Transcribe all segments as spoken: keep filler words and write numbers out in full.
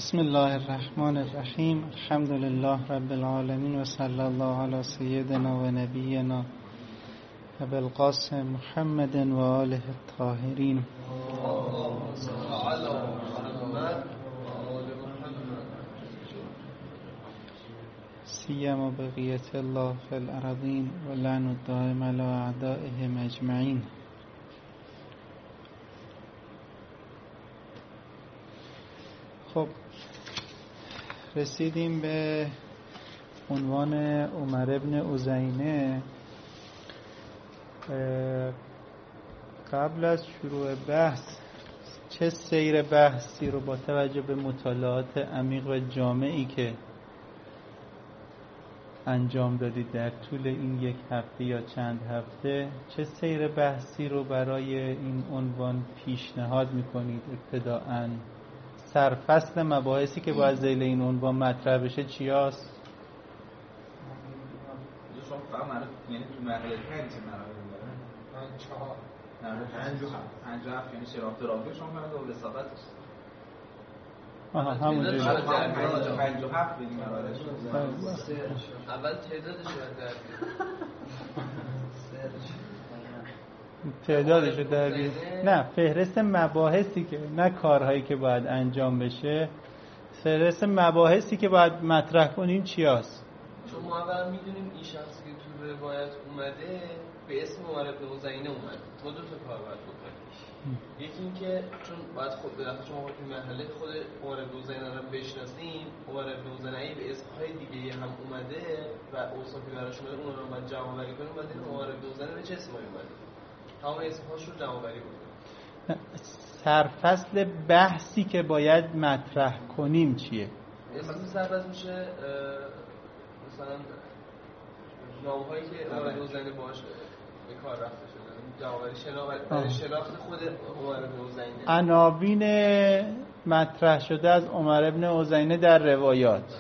بسم الله الرحمن الرحیم. الحمد لله رب العالمین و صلی الله علی سیدنا و نبینا ابی القاسم محمد و آله الطاهرین. سیما بقیت الله فی الارضین و لعن الدائم علی اعدائهم اجمعین. خب رسیدیم به عنوان عمر ابن عزینه. قبل از شروع بحث چه سیر بحثی رو با توجه به مطالعات عمیق و جامعی که انجام دادید در طول این یک هفته یا چند هفته، چه سیر بحثی رو برای این عنوان پیشنهاد میکنید؟ ابتداءً سرفصل مباحثی که باید ذیل این عنوان مطرح بشه چی هست؟ شما فقط معرف یعنی تو مرحله پنج مرحله داره؟ پنج چهار مرحله پنج و هفت پنج و هفت یعنی شرافت راوی شما مرحله و وساقتش. آها همونجوری پنج و هفت بگیم مرحله اول تعدادش رو در تعدادش رو در بیارید. نه، فهرست مباحثی که نه کارهایی که باید انجام بشه، فهرست مباحثی که باید مطرح کنیم چی هست؟ چون ما اول میدونیم این شخصی که تو روایت اومده به اسم عمر ابن عزینه اومده. ما دو تا کار باید بکنیم. یکی این که چون باید خود به دفعه شما تو مرحله خود عمر ابن عزینه رو بشناسیم، عمر ابن عزینه به اسمهای دیگه هم اومده و اوصافی براش اومده، اون رو باید جمع آوری کنیم. بعد این عمر ابن عزینه به چه اسمایی اومده، تمام اسمهاش رو جمع آوری کنیم. سرفصل بحثی که باید مطرح کنیم چیه؟ مثلا سرفصل میشه مثلا نام‌هایی که عمر ابن عزینه باهاش به کار رفته شده، جمع آوری شناخت شناخت خود عمر ابن عزینه، عناوین مطرح شده از عمر ابن عزینه در روایات.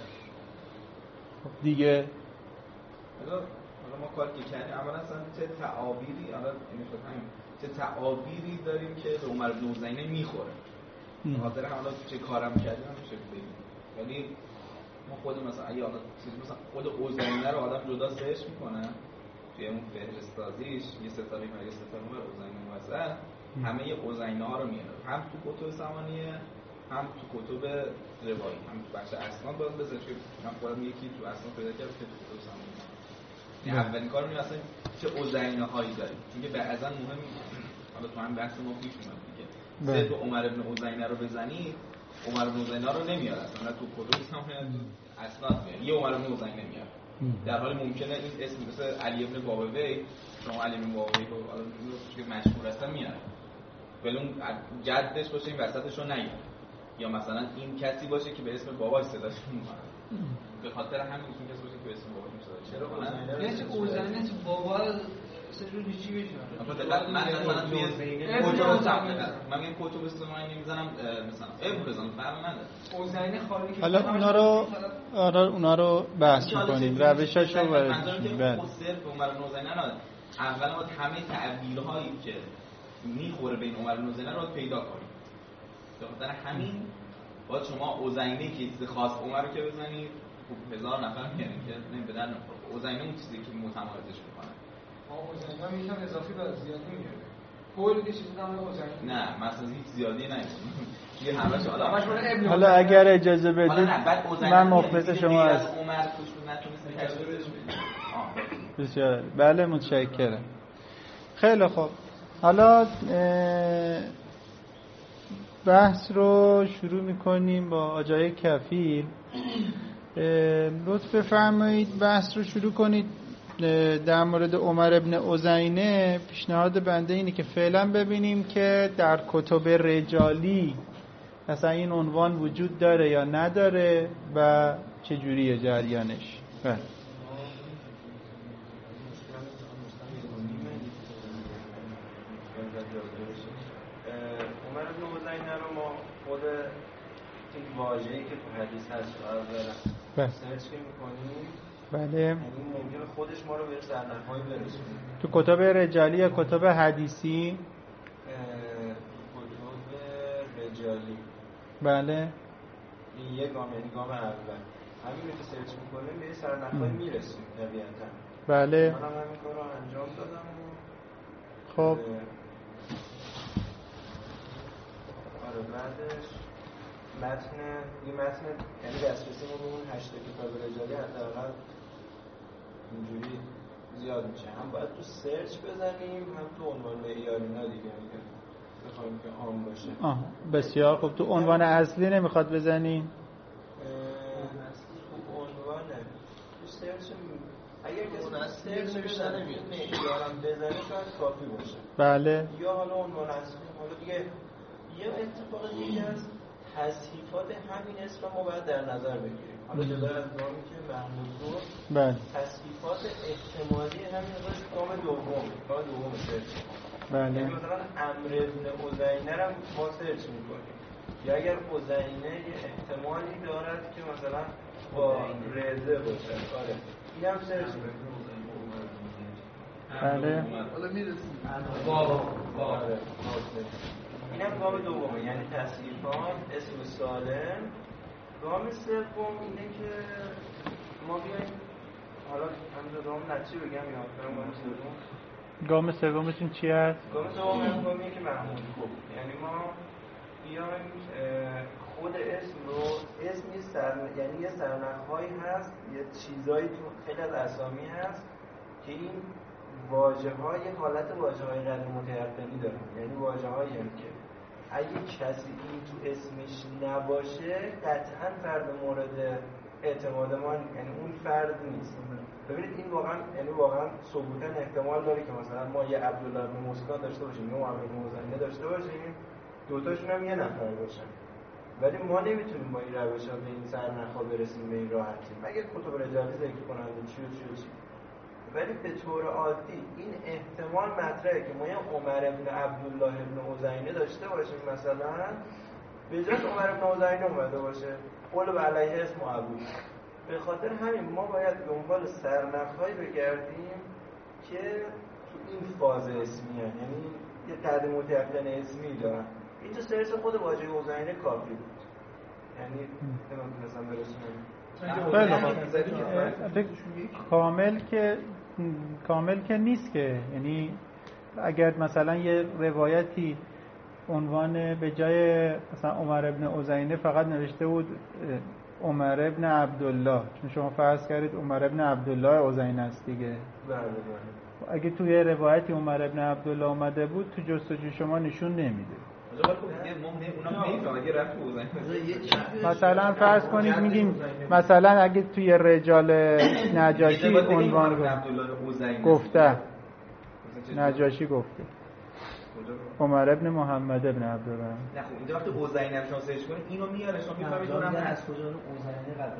خب دیگه حالا ما کار که کردیم اولا اصلا چه تعابیری الان این شد همین چه تعابیری داریم که به عمر بن عزینه میخوره. به خاطر حالا چه کارم کردیم میشه بگیم. یعنی ما خود مثلا اگه حالا چیز مثلا خود عزینه رو آدم جدا سرچ میکنه توی اون فهرستازیش یه ستاره میاره یه ستاره عمر عزینه واسه همه عزینه ها رو میاره، هم تو کتب ثمانیه هم تو کتب روایی هم تو بخش اسناد. باید بذارم که من خودم یکی تو اسناد پیدا کردم که تو کتب ثمانیه یعنی اولین کار می‌کنم اصلا چه عزینه هایی داریم، چون که بعضا مهم حالا تو هم بحث ما پیش اومد دیگه. صرف عمر ابن عزینه رو بزنید عمر ابن عزینه رو نمیاد اصلا تو کتب ثمانیه اسناد میاد یه عمر ابن عزینه میاد، در حالی ممکنه این اسم مثل علی ابن بابوی شما علی ابن بابوی رو حالا که مشهور هستن میاد ولی اون جدش باشه این وسطش رو نیاد، یا مثلا این کسی باشه که به اسم باباش صداش میکنه. به خاطر همین این کسی باشه که به اسم باباش صداش چرا عزینه عزینه تو بابا سجودی چی بشه؟ من مثلا توی کتب من میگم کتب ثمانیه میزنم مثلا ابن بزنم فرق نداره. عزینه خالی که حالا اونا رو آره اونا رو بحث می‌کنیم، روشاشو بررسی. بله صرف عمر بن عزینه نه، اول ما همه تعبیرهایی که میخوره بین عمر بن عزینه رو پیدا کنیم. به خاطر همین باید شما عزینه که چیز خاص عمر رو که بزنید هزار نفر میارین که نمیدونن عزینه اون چیزی که متمایزش میکنه. عزینه میتونه اضافی و زیادی میاره. کل چیزی هم عزینه نه مثلا هیچ زیادی نمیشه. یه همش حالا حالا اگر اجازه بدید من مخلص شما هستم. عمر توش نتونست تشریحش بده. بسیار بله متشکرم. خیلی خوب، حالا بحث رو شروع میکنیم با آجای کفیل. لطف بفرمایید بحث رو شروع کنید. در مورد عمر ابن عزینه پیشنهاد بنده اینه که فعلا ببینیم که در کتب رجالی مثلا این عنوان وجود داره یا نداره و چجوریه جریانش. بله عمر بن عزینه رو ما خود این واژه‌ای که تو حدیث هست رو سرچ می‌کنیم. بله یعنی ممکنه خودش ما رو به سرنخ‌های برسونه. تو کتب رجالی یا کتب حدیثی؟ کتب رجالی. بله این یک گام یعنی گام اول همین رو که سرچ میکنیم به سرنخ‌های میرسیم طبیعتا. بله منم همین کار رو انجام دادم و خب آره بعدش متن یه متن یعنی دسترسی ما به اون هشت کتاب رجالی حداقل اینجوری زیاد میشه. هم باید تو سرچ بزنیم هم تو عنوان معیاری نا دیگه میگه بخوایم که عام باشه. آه بسیار خب. تو عنوان اصلی نمیخواد بزنیم؟ تو عنوانه تو سرچ اگر کسی سرچ بزنه معیارم بزنه شاید کافی باشه. بله. یا حالا عنوان اصلی حالا دیگه یه اتفاق دیگه است تصحیفات همین اسم ما باید در نظر بگیریم. حالا جدا از گامی که محمود گفت بله تصحیفات احتمالی همین قسم گام دوم گام دوم سرچ. بله. یعنی مثلا امر ابن عزینه رو ما سرچ میکنیم یا اگر عزینه یه احتمالی دارد که مثلا با رزه باشه آره این هم سرچ میکنیم. بله حالا میرسیم آره این هم گام دومه یعنی تصحیفات اسم سالم. گام سوم اینه که ما بیایم حالا همین دوم نچی بگم یا برم گام سوم. گام سومتون چی هست؟ گام سوم هم گامیه که محمود گفت یعنی ما بیایم خود اسم رو اسم یه سر یعنی یه سرنخ‌هایی هست یه چیزایی تو خیلی از اسامی هست که این واژه‌ها یه حالت واژه‌های غیر متعددی دارن. یعنی واژه‌هایی که اگه کسی این تو اسمش نباشه قطعاً فرد مورد اعتماد ما یعنی اون فرد نیست. ببینید این واقعا یعنی واقعا ثبوتاً احتمال داره که مثلا ما یه عبدالله بن مسکان داشته باشیم یا محمد بن مزنه داشته باشیم دوتاشون هم یه نفر باشن ولی ما نمیتونیم با این روش‌ها به این سرنخ‌ها برسیم به این راحتی مگر کتب رجالی ذکر کننده چی و چی و چی. ولی به طور عادی این احتمال مطرحه که ما یه عمر ابن عبدالله ابن عزینه داشته باشیم مثلا به جای عمر ابن عزینه اومده باشه قول به علیه اسم ابو. به خاطر همین ما باید دنبال سرنخ‌هایی بگردیم که تو این فاز اسمی هست. یعنی یه قد متعین اسمی دارن. اینجا سرچ خود واژه عزینه کافی بود یعنی نمی‌تونستم برسونم کامل که کامل که نیست که یعنی اگر مثلا یه روایتی عنوان به جای مثلا عمر ابن عزینه فقط نوشته بود عمر ابن عبدالله چون شما فرض کردید عمر ابن عبدالله عزینه است دیگه. بله بله. اگه توی روایتی عمر ابن عبدالله اومده بود تو جستجو شما نشون نمیده. مثلا فرض کنید میگیم مثلا اگه توی رجال نجاشی عنوان گفته نجاشی گفته عمر ابن محمد ابن عبدالله نه خب اینجا وقتی عزینه رو شما سرچ کنید اینو میاره شما میفهمید اونم از کجا عزینه قرار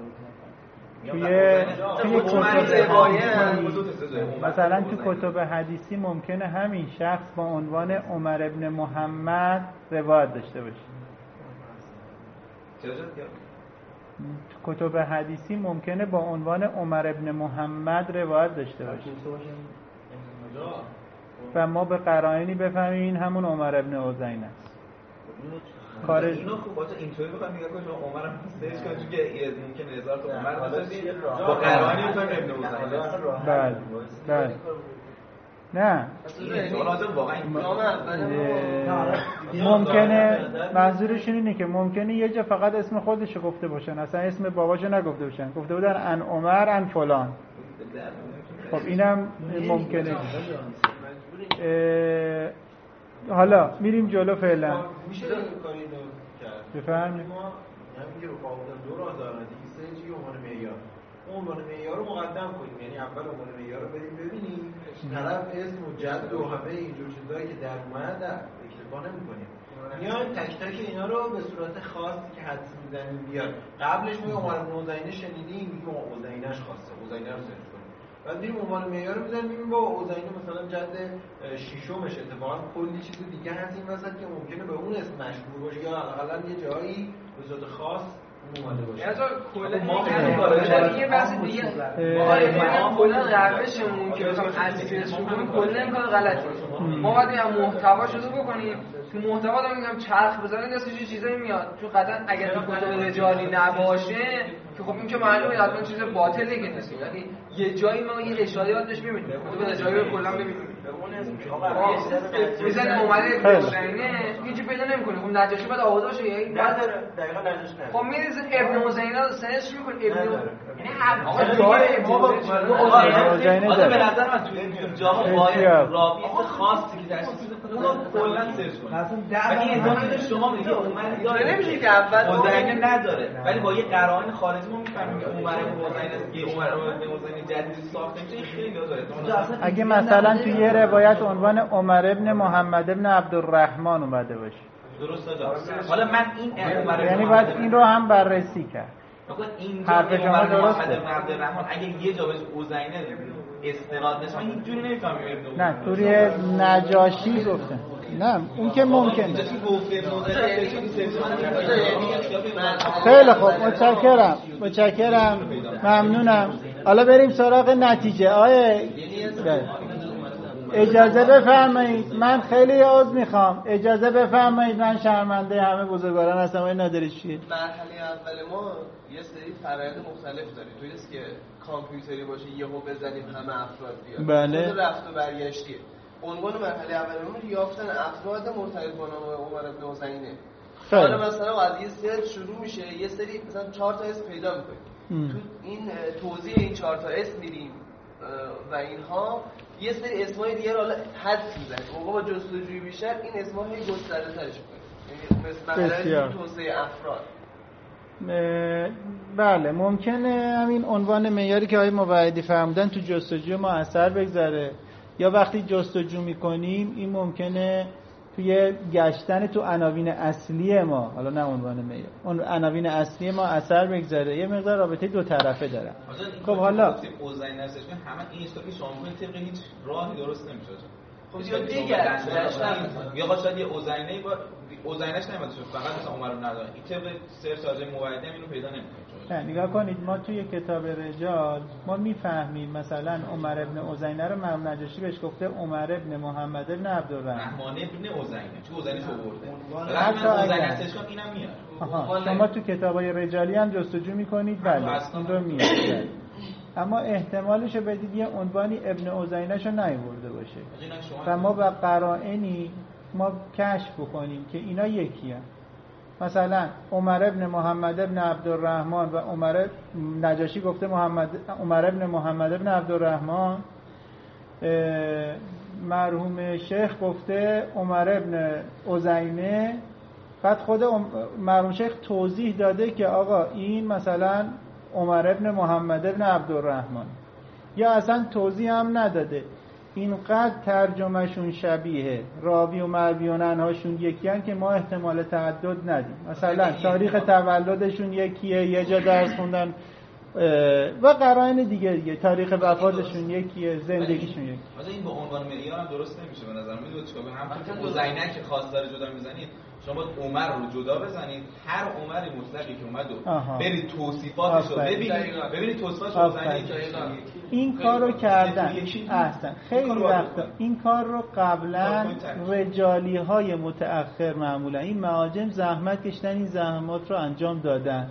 توی توی کتب مثلا تو کتب حدیثی ممکنه همین شخص با عنوان عمر ابن محمد روایت داشته باشه. تو کتب حدیثی ممکنه با عنوان عمر ابن محمد روایت داشته باشه و ما به قرائنی بفهمیم این همون عمر ابن عزینه است. کار اینو خب باشه اینطوری بخوام نگاه کنم عمر هم سرچ کنم چون که ممکنه هزار تا عمر بزنید با قرائنی میتونم ابن عزینه است. بله بله نه ممکنه منظورشون اینه که ممکنه یه جا فقط اسم خودشو گفته باشن اصلا اسم باباشو نگفته باشن گفته بودن ان عمر ان فلان. خب اینم ممکنه. حالا میریم جلو فعلا. میشه این کاری رو کرد بفرمایید. ما همین رو قابل دو راه دارن دیگه سه جی عنوان معیار. اون عنوان معیار رو مقدم کنیم یعنی اول عنوان معیار رو بریم ببینیم طرف اسم و جد و همه اینجور چیزایی که در اومد اکتفا نمی‌کنیم. میایم تک تک اینا رو به صورت خاصی که حدس می‌زنیم بیاد. قبلش ما عمر بن عزینه شنیدیم میگیم عزینه‌اش خاصه عزینه رو سرچ کنیم. بعد میریم عنوان معیار رو می‌زنیم می‌بینیم با عزینه مثلا جد ششمش اتفاقا کلی چیز دیگه هست این وسط که ممکنه به اون اسم مشهور باشه یا حداقل یه جایی به صورت خاص اومده باشه. یعنی کلا یه بحث دیگه ما کلا روشمون که بخوام اساس کنیم کلا این کار غلطه. ما باید هم محتوا شروع بکنیم تو محتوا دارم میگم چرخ بزنه دست چه چیزایی میاد، چون قطعا اگر تو کتب رجالی نباشه که خب این که معلومه حتما چیز باطله که نیست، یعنی یه جایی ما یه اشاره بهش میبینیم کتب رجالی رو کلا ببینیم میزن اومده حسینه هیچی پیدا نمیکنه. خب نجاشی باید آوازه باشه یعنی نداره دقیقاً نجاشی نداره. خب میرسه ابن حسینه سنش میکنه ابن یعنی آقا داره آقا به نظر من تو این جاها باید رابطه خاصی که در اونو کلا سرچ کنید. ولی ادامه شما میگه عمر داره نمیشه که اول حسینه نداره ولی با یه قرائن خارجی ما میفهمیم که عمر بن حسین یه عمر بن حسین جدید ساخته میشه. خیلی داره. اگه مثلا تو یه روایت عنوان عمر ابن محمد ابن عبدالرحمن اومده باشه درست آقا. حالا من این عمر یعنی باید این رو هم بررسی کرد. این حرف شما درسته. محمد بن عبدالرحمن اگه یه جا بهش اوزینه استناد نشه من هیچ جوری نمیفهمم. نه توری نجاشی گفته نه اون که ممکنه. خیلی خوب متشکرم متشکرم ممنونم. حالا بریم سراغ نتیجه. آیه اجازه بفرمایید من خیلی عذر میخوام اجازه بفرمایید من شرمنده همه بزرگواران هستم. آقای نادری چیه؟ مرحله اول ما یه سری فرآیند مختلف داریم. توی نیست که کامپیوتری باشه یهو بزنیم همه افراد بیاد. بله. خود رفت و برگشتیه. عنوان مرحله اول ما یافتن افراد مرتبط با نام عمر بن حسینه. حالا مثلا از یه سری شروع میشه یه سری مثلا چهار تا اسم پیدا میکنیم. تو این توضیح این چهار تا اسم میریم و اینها یه سری اسمای دیگه رو حالا حذف می‌زنیم. موقع با جستجوی بیشتر این اسما هی گسترده ترش می‌کنیم. یعنی مثلا توسعه افراد. بله ممکنه همین عنوان معیاری که آقای موحدی فرمودن تو جستجوی ما اثر بگذاره یا وقتی جستجو می‌کنیم این ممکنه توی گشتن تو عناوین اصلی ما حالا نه عنوان معیار اون عناوین اصلی ما اثر بگذاره یه مقدار رابطه دو طرفه داره. خب حالا اوزین نفسش همه این استوری شما میگین طبق هیچ راهی درست نمیشه. خب یا دیگه یا خاصه یه اوزینه با اوزینش نمیاد شد فقط مثلا عمر رو نداره این طبق سرچ از موحدی اینو پیدا نمی‌کنه. نه نگاه کنید ما توی کتاب رجال ما میفهمیم مثلا عمر ابن اوزینه رو امام نجاشی بهش گفته عمر ابن محمد ابن عبدالرحمن رحمان ابن اوزینه چه اوزینش آورده حتی اوزینه استشکام اینم میاد. آها شما تو کتابای رجالی هم جستجو میکنید بله این رو میاد اما احتمالش رو بدید یه عنوانی ابن اوزینه‌شو نیورده باشه و ما با قرائنی ما کشف بکنیم که اینا یکی هم. مثلا عمر ابن محمد ابن عبدالرحمن و عمر نجاشی گفته محمد عمر ابن محمد ابن عبدالرحمن مرحوم شیخ گفته عمر ابن اوزینه بعد خود مرحوم شیخ توضیح داده که آقا این مثلا عمر ابن محمد ابن عبدالرحمن یا اصلا توضیح هم نداده. اینقدر ترجمهشون شبیه راوی و مرویان هاشون یکی هن که ما احتمال تعدد ندیم. مثلا تاریخ تولدشون یکیه یه جا درس خوندن و قرائن دیگه دیگه تاریخ وفاتشون یکیه زندگیشون یکی. مثلا این با عنوان معیار هم درست نمیشه به نظر من. میدونید چیکار کنید هم اوزینه که خاص داره جدا میزنید شما عمر رو جدا بزنید هر عمری مطلقی که اومد رو برید توصیفاتش رو ببینید ببینید توصیفاتش اوزینه این کارو کردن احسن خیلی وقتا این کار رو قبلا رجالی های متأخر معمولا این معاجم زحمت کشیدن این زحمات رو انجام دادن.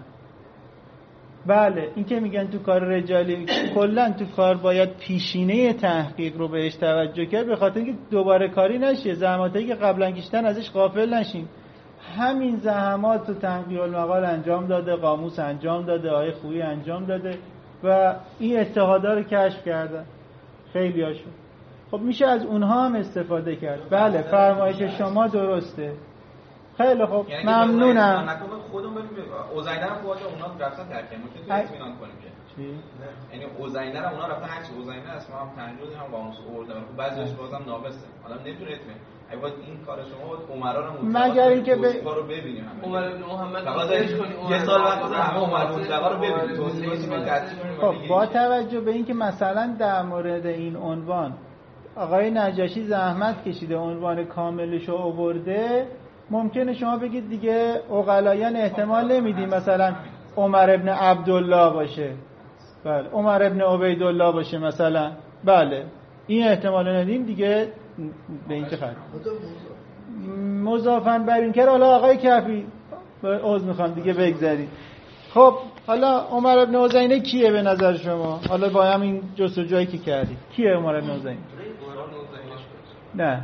بله این که میگن تو کار رجالی کلا تو کار باید پیشینه تحقیق رو بهش توجه کرد به خاطر اینکه دوباره کاری نشه زحماتی که قبلا کشیدن ازش غافل نشیم. همین زحمات تو تنقیح المقال انجام داده قاموس انجام داده آیه خویی انجام داده و این اتحادا رو کشف کردن خیلی هاشون. خب میشه از اونها هم استفاده کرد. بله فرمایش شما درسته. خیلی خوب یعنی ممنونم. خودمون بریم اوزینه رو خودمون اونا رفتن ترکیم ممکن تو اطمینان کنیم که چی یعنی اوزینه رو اونا رفتن هر چی اوزینه است ما هم تنجید هم قاموس آوردن خب بعضیش بازم ناقصه حالا نمیتونه اطمینان اگه باید این کار شما باید عمرا رو مگر اینکه به کارو ببینیم عمر بن محمد یه سال بعد همه عمر مطلقا رو ببینیم توصیفش رو تصدیق خب با توجه به اینکه مثلا در مورد این عنوان آقای نجاشی زحمت کشیده عنوان کاملش رو آورده ممکنه شما بگید دیگه عقلایان احتمال نمیدیم مثلا عمر ابن عبدالله باشه بله عمر ابن عبیدالله باشه مثلا بله این احتمال ندیم دیگه به این چه خواهد مضافن بر این که حالا آقای کفی عذر میخوام دیگه بگذارید. خب حالا عمر ابن عزینه کیه به نظر شما؟ حالا با همین جستجویی که کردید کیه عمر ابن عزینه؟ نه عمر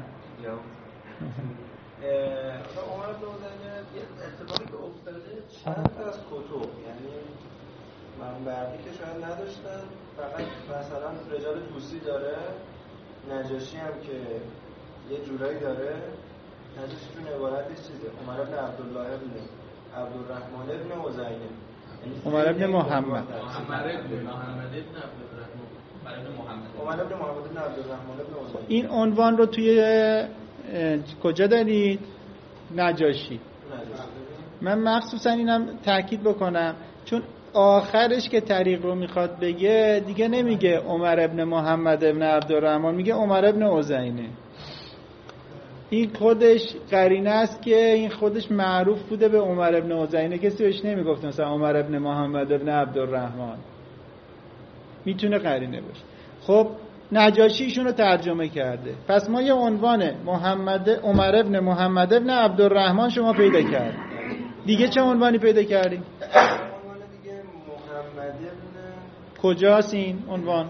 ابن عزینه یه اتفاقی که افتاده چند از کتب، یعنی منبعی که شاید نداشتن، فقط مثلا رجال توسی داره، نجاشی هم که یه جورایی داره. نجاشی چون عبارتش چیزه عمر ابن عبدالله ابن عبدالرحمن ابن عزینه، عمر ابن محمد عمر ابن محمد ابن عبدالرحمن عمر ابن محمد ابن عبدالرحمن ابن عزینه. این عنوان رو توی کجا دارید؟ نجاشی. من مخصوصا اینم تاکید بکنم چون آخرش که طریق رو میخواد بگه دیگه نمیگه عمر ابن محمد ابن عبدالرحمن، میگه عمر ابن عزینه. این خودش قرینه است که این خودش معروف بوده به عمر ابن عزینه، کسی بهش نمیگفت مثلا عمر ابن محمد ابن عبدالرحمن. میتونه قرینه باشه. خب نجاشی ایشون رو ترجمه کرده، پس ما یه عنوان محمد عمر ابن محمد ابن عبدالرحمن شما پیدا کردیم. دیگه چه عنوانی پیدا کردیم؟ عنوان دیگه محمد ابن کجاست این عنوان؟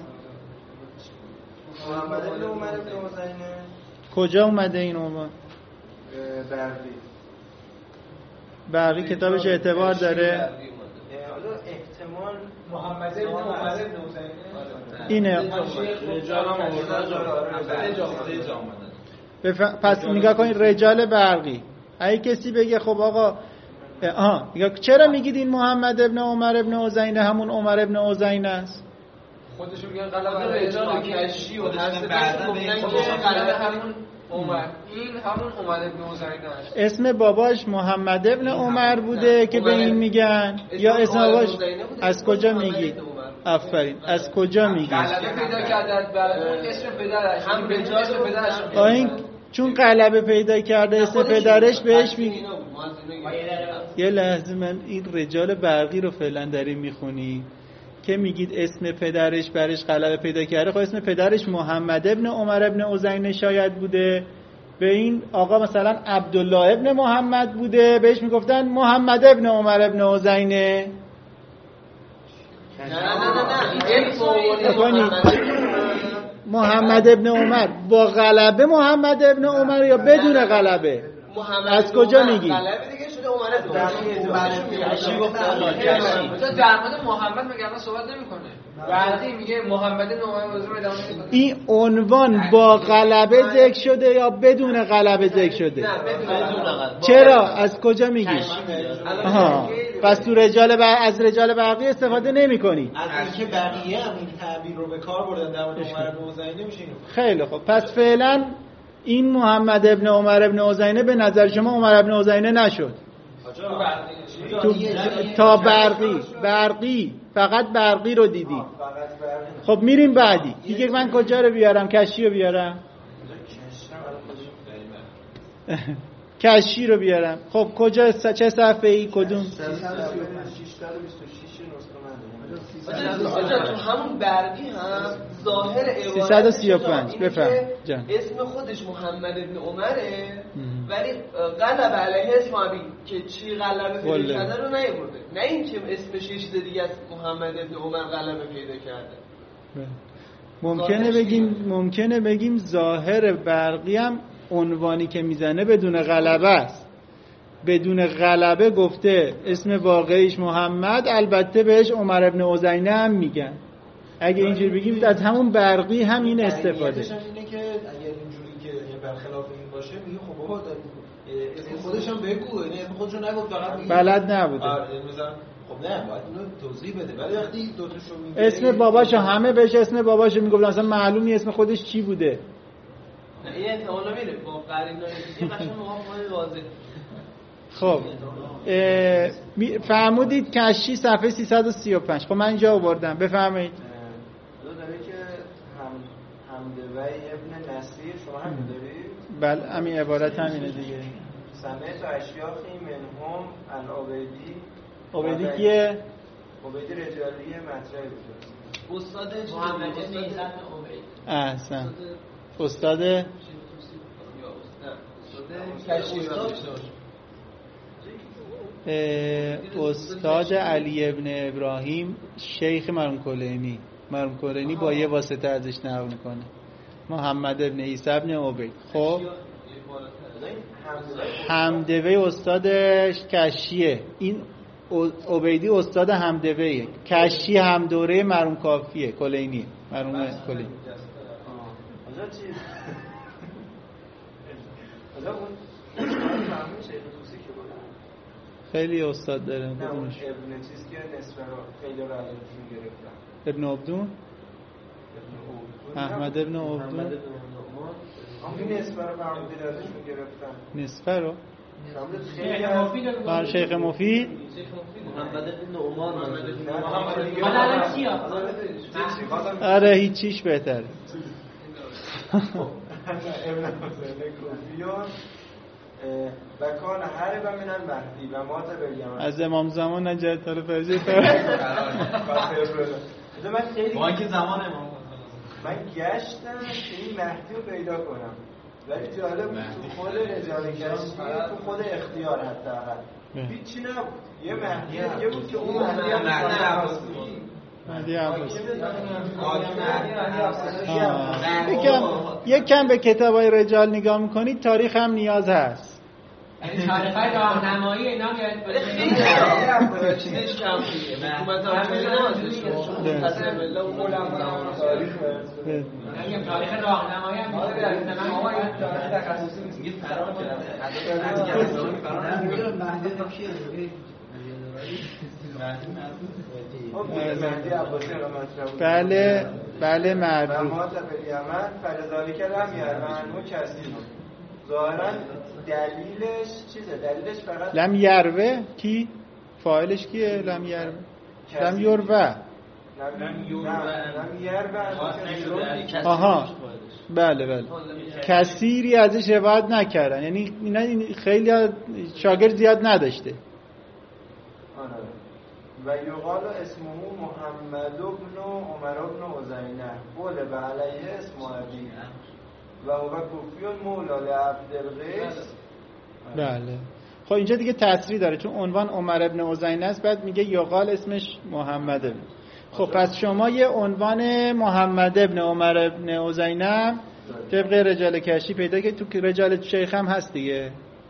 محمد ابن عمر ابن عزینه. کجا اومده این عنوان؟ برقی. برقی کتابش اعتبار داره؟ حالا احتمال محمد ابن عمر ابن عزینه اینه. رجال هم آورده. پس نگاه کنید رجال برقی. اگه کسی بگه خب آقا آها چرا میگید این محمد ابن عمر ابن عزینه همون عمر ابن عزینه است؟ خودشون میگن قلب رجال کشی و هست بعدا به این قلب همون عمر، این همون عمر ابن عزینه است. اسم باباش محمد ابن عمر بوده که به این میگن یا اسم باباش از کجا میگید؟ آفرین. از کجا میگید؟ قلبه پیدا کرده بعد اسم پدرش هم به جاش پدرش. این چون قلبه پیدا کرده اسم پدرش بهش میگه. یه لحظه من این رجال برقی رو فعلا داریم میخونی که میگید اسم پدرش برش غلبه پیدا کرده. خب اسم پدرش محمد ابن عمر ابن عزینه شاید بوده، به این آقا مثلا عبدالله ابن محمد بوده بهش میگفتن محمد ابن عمر ابن عزینه. نه نه نه نه محمد ابن عمر با غلبه محمد ابن عمر یا بدون غلبه؟ از کجا میگی؟ غلبه دیگه شده عمر ابن عمر. چی گفت آقا؟ در مورد محمد میگه الان صحبت نمیکنه. بعدی میگه محمد ابن عمر موضوع ادامه میده. این عنوان با غلبه ذکر شده یا بدون غلبه ذکر شده؟ نه بدون غلبه. چرا؟ از کجا میگی؟ آها پس تو رجال بر... از رجال برقی استفاده نمی کنی؟ از اینکه بقیه هم این تعبیر رو به کار بردن در مورد عمر ابن عزینه میشه اینو. خیلی خوب. پس فعلا این محمد ابن عمر ابن عزینه به نظر شما عمر ابن عزینه نشد. تو تا برقی برقی فقط برقی رو دیدی. خب میریم بعدی. دیگه من کجا رو بیارم؟ کشی رو بیارم؟ کشی رو بیارم. خب کجا چه صفحه ای کدوم؟ تو همون برقی هم ظاهر عبارت سیصد و سی و پنج بفهم جان. اسم خودش محمد ابن عمره ولی غلب علیه اسم ابی که چی غلبه پیدا کرده رو نیورده، نه اینکه اسمش یه چیز دیگه از محمد ابن عمر غلبه پیدا کرده. ممکنه بگیم ممکنه بگیم ظاهر برقی هم عنوانی که میزنه بدون غلبه است. بدون غلبه گفته اسم واقعیش محمد، البته بهش عمر ابن عزینه هم میگن. اگه اینجوری بگیم از همون برقی هم این استفاده. اینه که اگر اینجوری که برخلاف این باشه میگه خب بابا اسم خودش هم بگو، یعنی اسم خودشو نگفت فقط میگه بلد نبوده. آره مثلا خب نه باید اونو توضیح بده. ولی وقتی دو تاشو میگه اسم باباشو همه بهش اسم باباشو میگفتن، اصلا معلوم نیست اسم خودش چی بوده. نه این احتمالا میره با قرینای دیگه قشنگ موافقه واضحه. خب فرمودید کشی صفحه سیصد و سی و پنج. خب من اینجا آوردم بفرمایید. دو داره که هم حمدوی ابن نصیر شما هم دارید؟ بله همین عبارت همینه دیگه. سمعت و اشیاخی منهم العبیدی. عبیدی کیه؟ عبیدی رجالی مطرحی بود. استاد محمد بن عبید. احسن. استاد استاد علی ابن ابراهیم شیخ مرحوم کلینی. مرحوم کلینی با یه واسطه ازش نقل میکنه. محمد ابن عیسی ابن عبید. خب حمدوی استادش کشیه. این عبیدی استاد حمدویه. کشی هم دوره مرحوم کافیه. کلینی مرحوم کلینی. خیلی استاد داره. ابن چیز که نصف رو خیلی رو ازشون گرفتن. ابن عبدون؟ احمد ابن عبدون؟ همین نصف رو فرمودید ازشون گرفتن. نصف رو؟ شیخ مفید بر شیخ مفید؟ محمد ابن عمان. آره هیچیش بهتره. ابن حسین کوفیون و کان هر و من المهدی و مات بالیمن. از امام زمان نجات تا فرجه تا من خیلی با اینکه زمان امام من گشتم که این مهدی رو پیدا کنم، ولی جالب تو خود رجال کشی تو خود اختیار حداقل هیچی نبود. یه مهدی دیگه بود که اون مهدی عباسی مهدی عباسی یکم یکم به کتابای رجال نگاه میکنید تاریخ هم نیاز هست. یعنی تاریخ‌های راهنمایی اینا میاد ولی خیلی چیزش کم دیگه. حکومت هم منتظر بالله و علما تاریخ یعنی تاریخ راهنمایی هم میشه در زمان ما این تخصصی میگه فرار کرده. بله بله معروف. ما تا به یمن فلذالی که لم یرون کسی ظاهرا دلیلش چیزه، دلیلش فقط لم یروه کی؟ فاعلش کیه؟ لم یروه لم یروه لم یروه آها بله بله کثیری ازش روایت نکردن، یعنی اینا خیلی شاگرد زیاد نداشته. و یقال اسمه محمد ابن عمر ابن عزینه قول به علیه اسم ابی و هو کوفی مولا لعبدالقیس. بله خب اینجا دیگه تصریح داره چون عنوان عمر ابن عزینه است، بعد میگه یقال اسمش محمد ابن. خب پس شما یه عنوان محمد ابن عمر ابن عزینه طبق رجال کشی پیدا که تو رجال شیخ هم هست دیگه.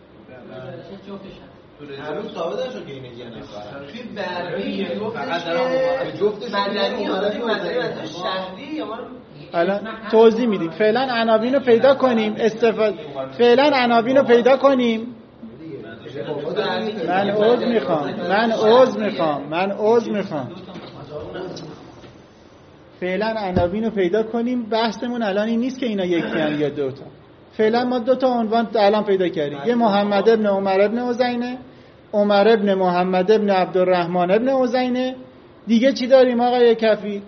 هنوز ثابت نشد که این یه نفر توی برقی گفتش که مدنی حالا توی مدنی از شهری یا ما الان توضیح میدیم. فعلا عناوین رو پیدا کنیم استفاده فعلا عناوین رو پیدا کنیم. من عذر میخوام من عذر میخوام من عذر میخوام فعلا عناوین رو پیدا کنیم. بحثمون الان این نیست که اینا یکی ان یا دو تا. فعلا ما دو تا عنوان الان پیدا کردیم. یه محمد ابن عمر ابن عزینه، عمر ابن محمد ابن عبدالرحمن ابن عزینه. دیگه چی داریم آقای کفی؟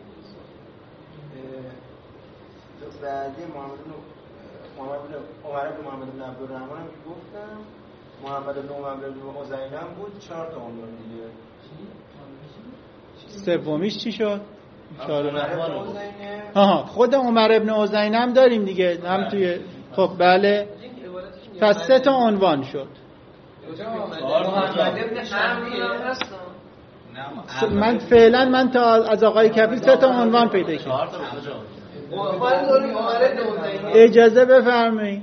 بعدی محمد ابن محمد ابن عمر ابن محمد ابن عبدالرحمن هم گفتم. محمد ابن عمر ابن عزینه هم بود. چهار تا عنوان دیگه. سومیش چی شد؟ آها خود عمر ابن عزینه هم داریم دیگه هم توی. خب بله پس سه تا عنوان شد. من فعلا من تا از آقای کفی سه تا عنوان پیدا کردم. اجازه بفرمایید.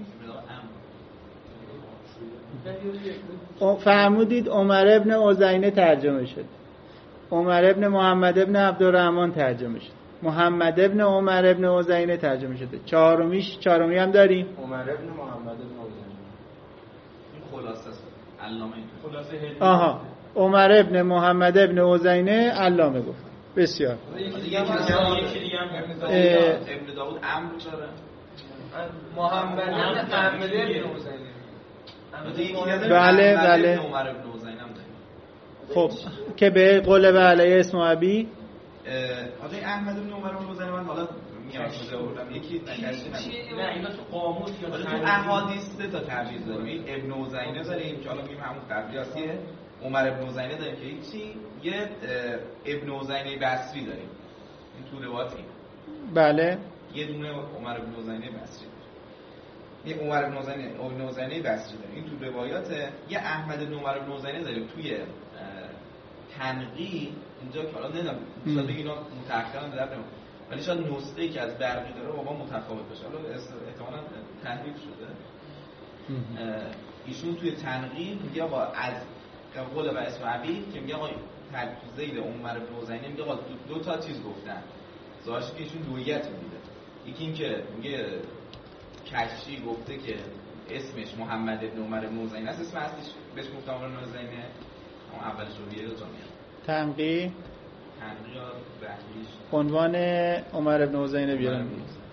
فرمودید عمر ابن عزینه ترجمه شد، عمر ابن محمد ابن عبدالرحمن ترجمه شد، محمد ابن عمر ابن عزینه ترجمه شده. چهارمیش چهارمی هم داریم عمر ابن محمد ابن عزینه. این خلاصه است. علامه خلاصه. آها عمر ابن محمد ابن عزینه علامه گفت. بسیار. یکی دیگه هم ابن داوود امر داره. محمد ابن احمد ابن عزینه. بله بله. عمر ابن عزینه هم داریم. خب که به قول به علیه اسم ابی حاجی احمد بن عمر بن عزینه من حالا میاد شده بودم یکی نکشته نه اینا تو قاموس یا تو احادیث سه تا تعبیر داریم. ابن عزینه داریم که حالا میگیم همون قبلیاسیه. عمر ابن عزینه داریم که هیچی. یه ابن عزینه بصری داریم. این تو روایت این. بله یه دونه عمر ابن عزینه بصری. یه عمر بن حسین ابن حسین بصری داریم، این تو روایاته. یه احمد بن عمر بن حسین داریم توی تنقی اینجا که حالا نمیدونم شاید اینا متأخرا در نمیاد، ولی شاید نسخه‌ای که از برقی داره با ما متفاوت باشه، حالا احتمالاً تحریف شده. ایشون توی تنقی میگه آقا از قول و اسم عبید که میگه آقا زید عمر بن حسین میگه آقا دو تا چیز گفتن ظاهرش که ایشون دویت میده. یکی این که میگه کشی گفته که اسمش محمد ابن عمر بن حسین است، اسم اصلیش بهش گفت عمر بن حسین، اون اولش رو بیاره دو تا میاد. تنقی تنقی یا بحریش عنوان عمر ابن حسین بیارم.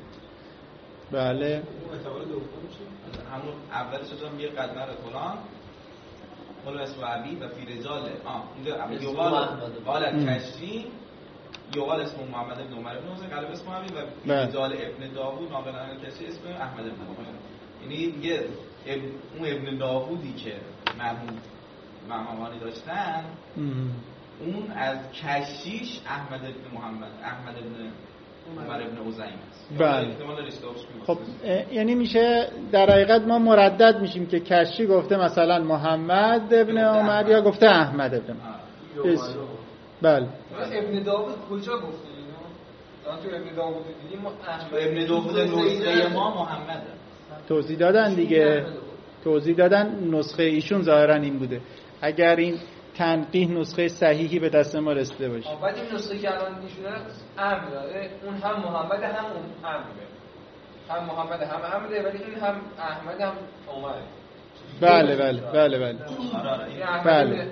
بله اون اعتبار دوم چی؟ همون اولش رو میگه قدمر فلان قول اسم عبید و فی رجال آه اینجا یقال قال کشی یقال اسم محمد ابن عمر بن حسین قلب اسم عبید و فی رجال ابن داوود ناقل عن کشی اسم احمد بن عمر. یعنی دیگه اون ابن داوودی که مرحوم مامانی داشتن اون از کشیش احمد ابن محمد احمد ابن عمر ابن حسین است. بله. خب یعنی میشه در حقیقت ما مردد میشیم که کشی گفته مثلا محمد ابن عمر یا گفته احمد ابن عمر. بله. ابن داوود کجا گفته اینو؟ تو ابن داوود دیدیم ابن داوود نسخه ما محمد توضیح دادن دیگه، توضیح دادن نسخه ایشون ظاهرا این بوده. اگر این تنقیح نسخه صحیحی به دست ما رسیده باشه. بعد این نسخه که الان ایشون ام داره، اون هم محمد هم اون ام میگه. هم محمد هم احمده، ولی این هم احمد هم عمره. بله بله بله بله. بله.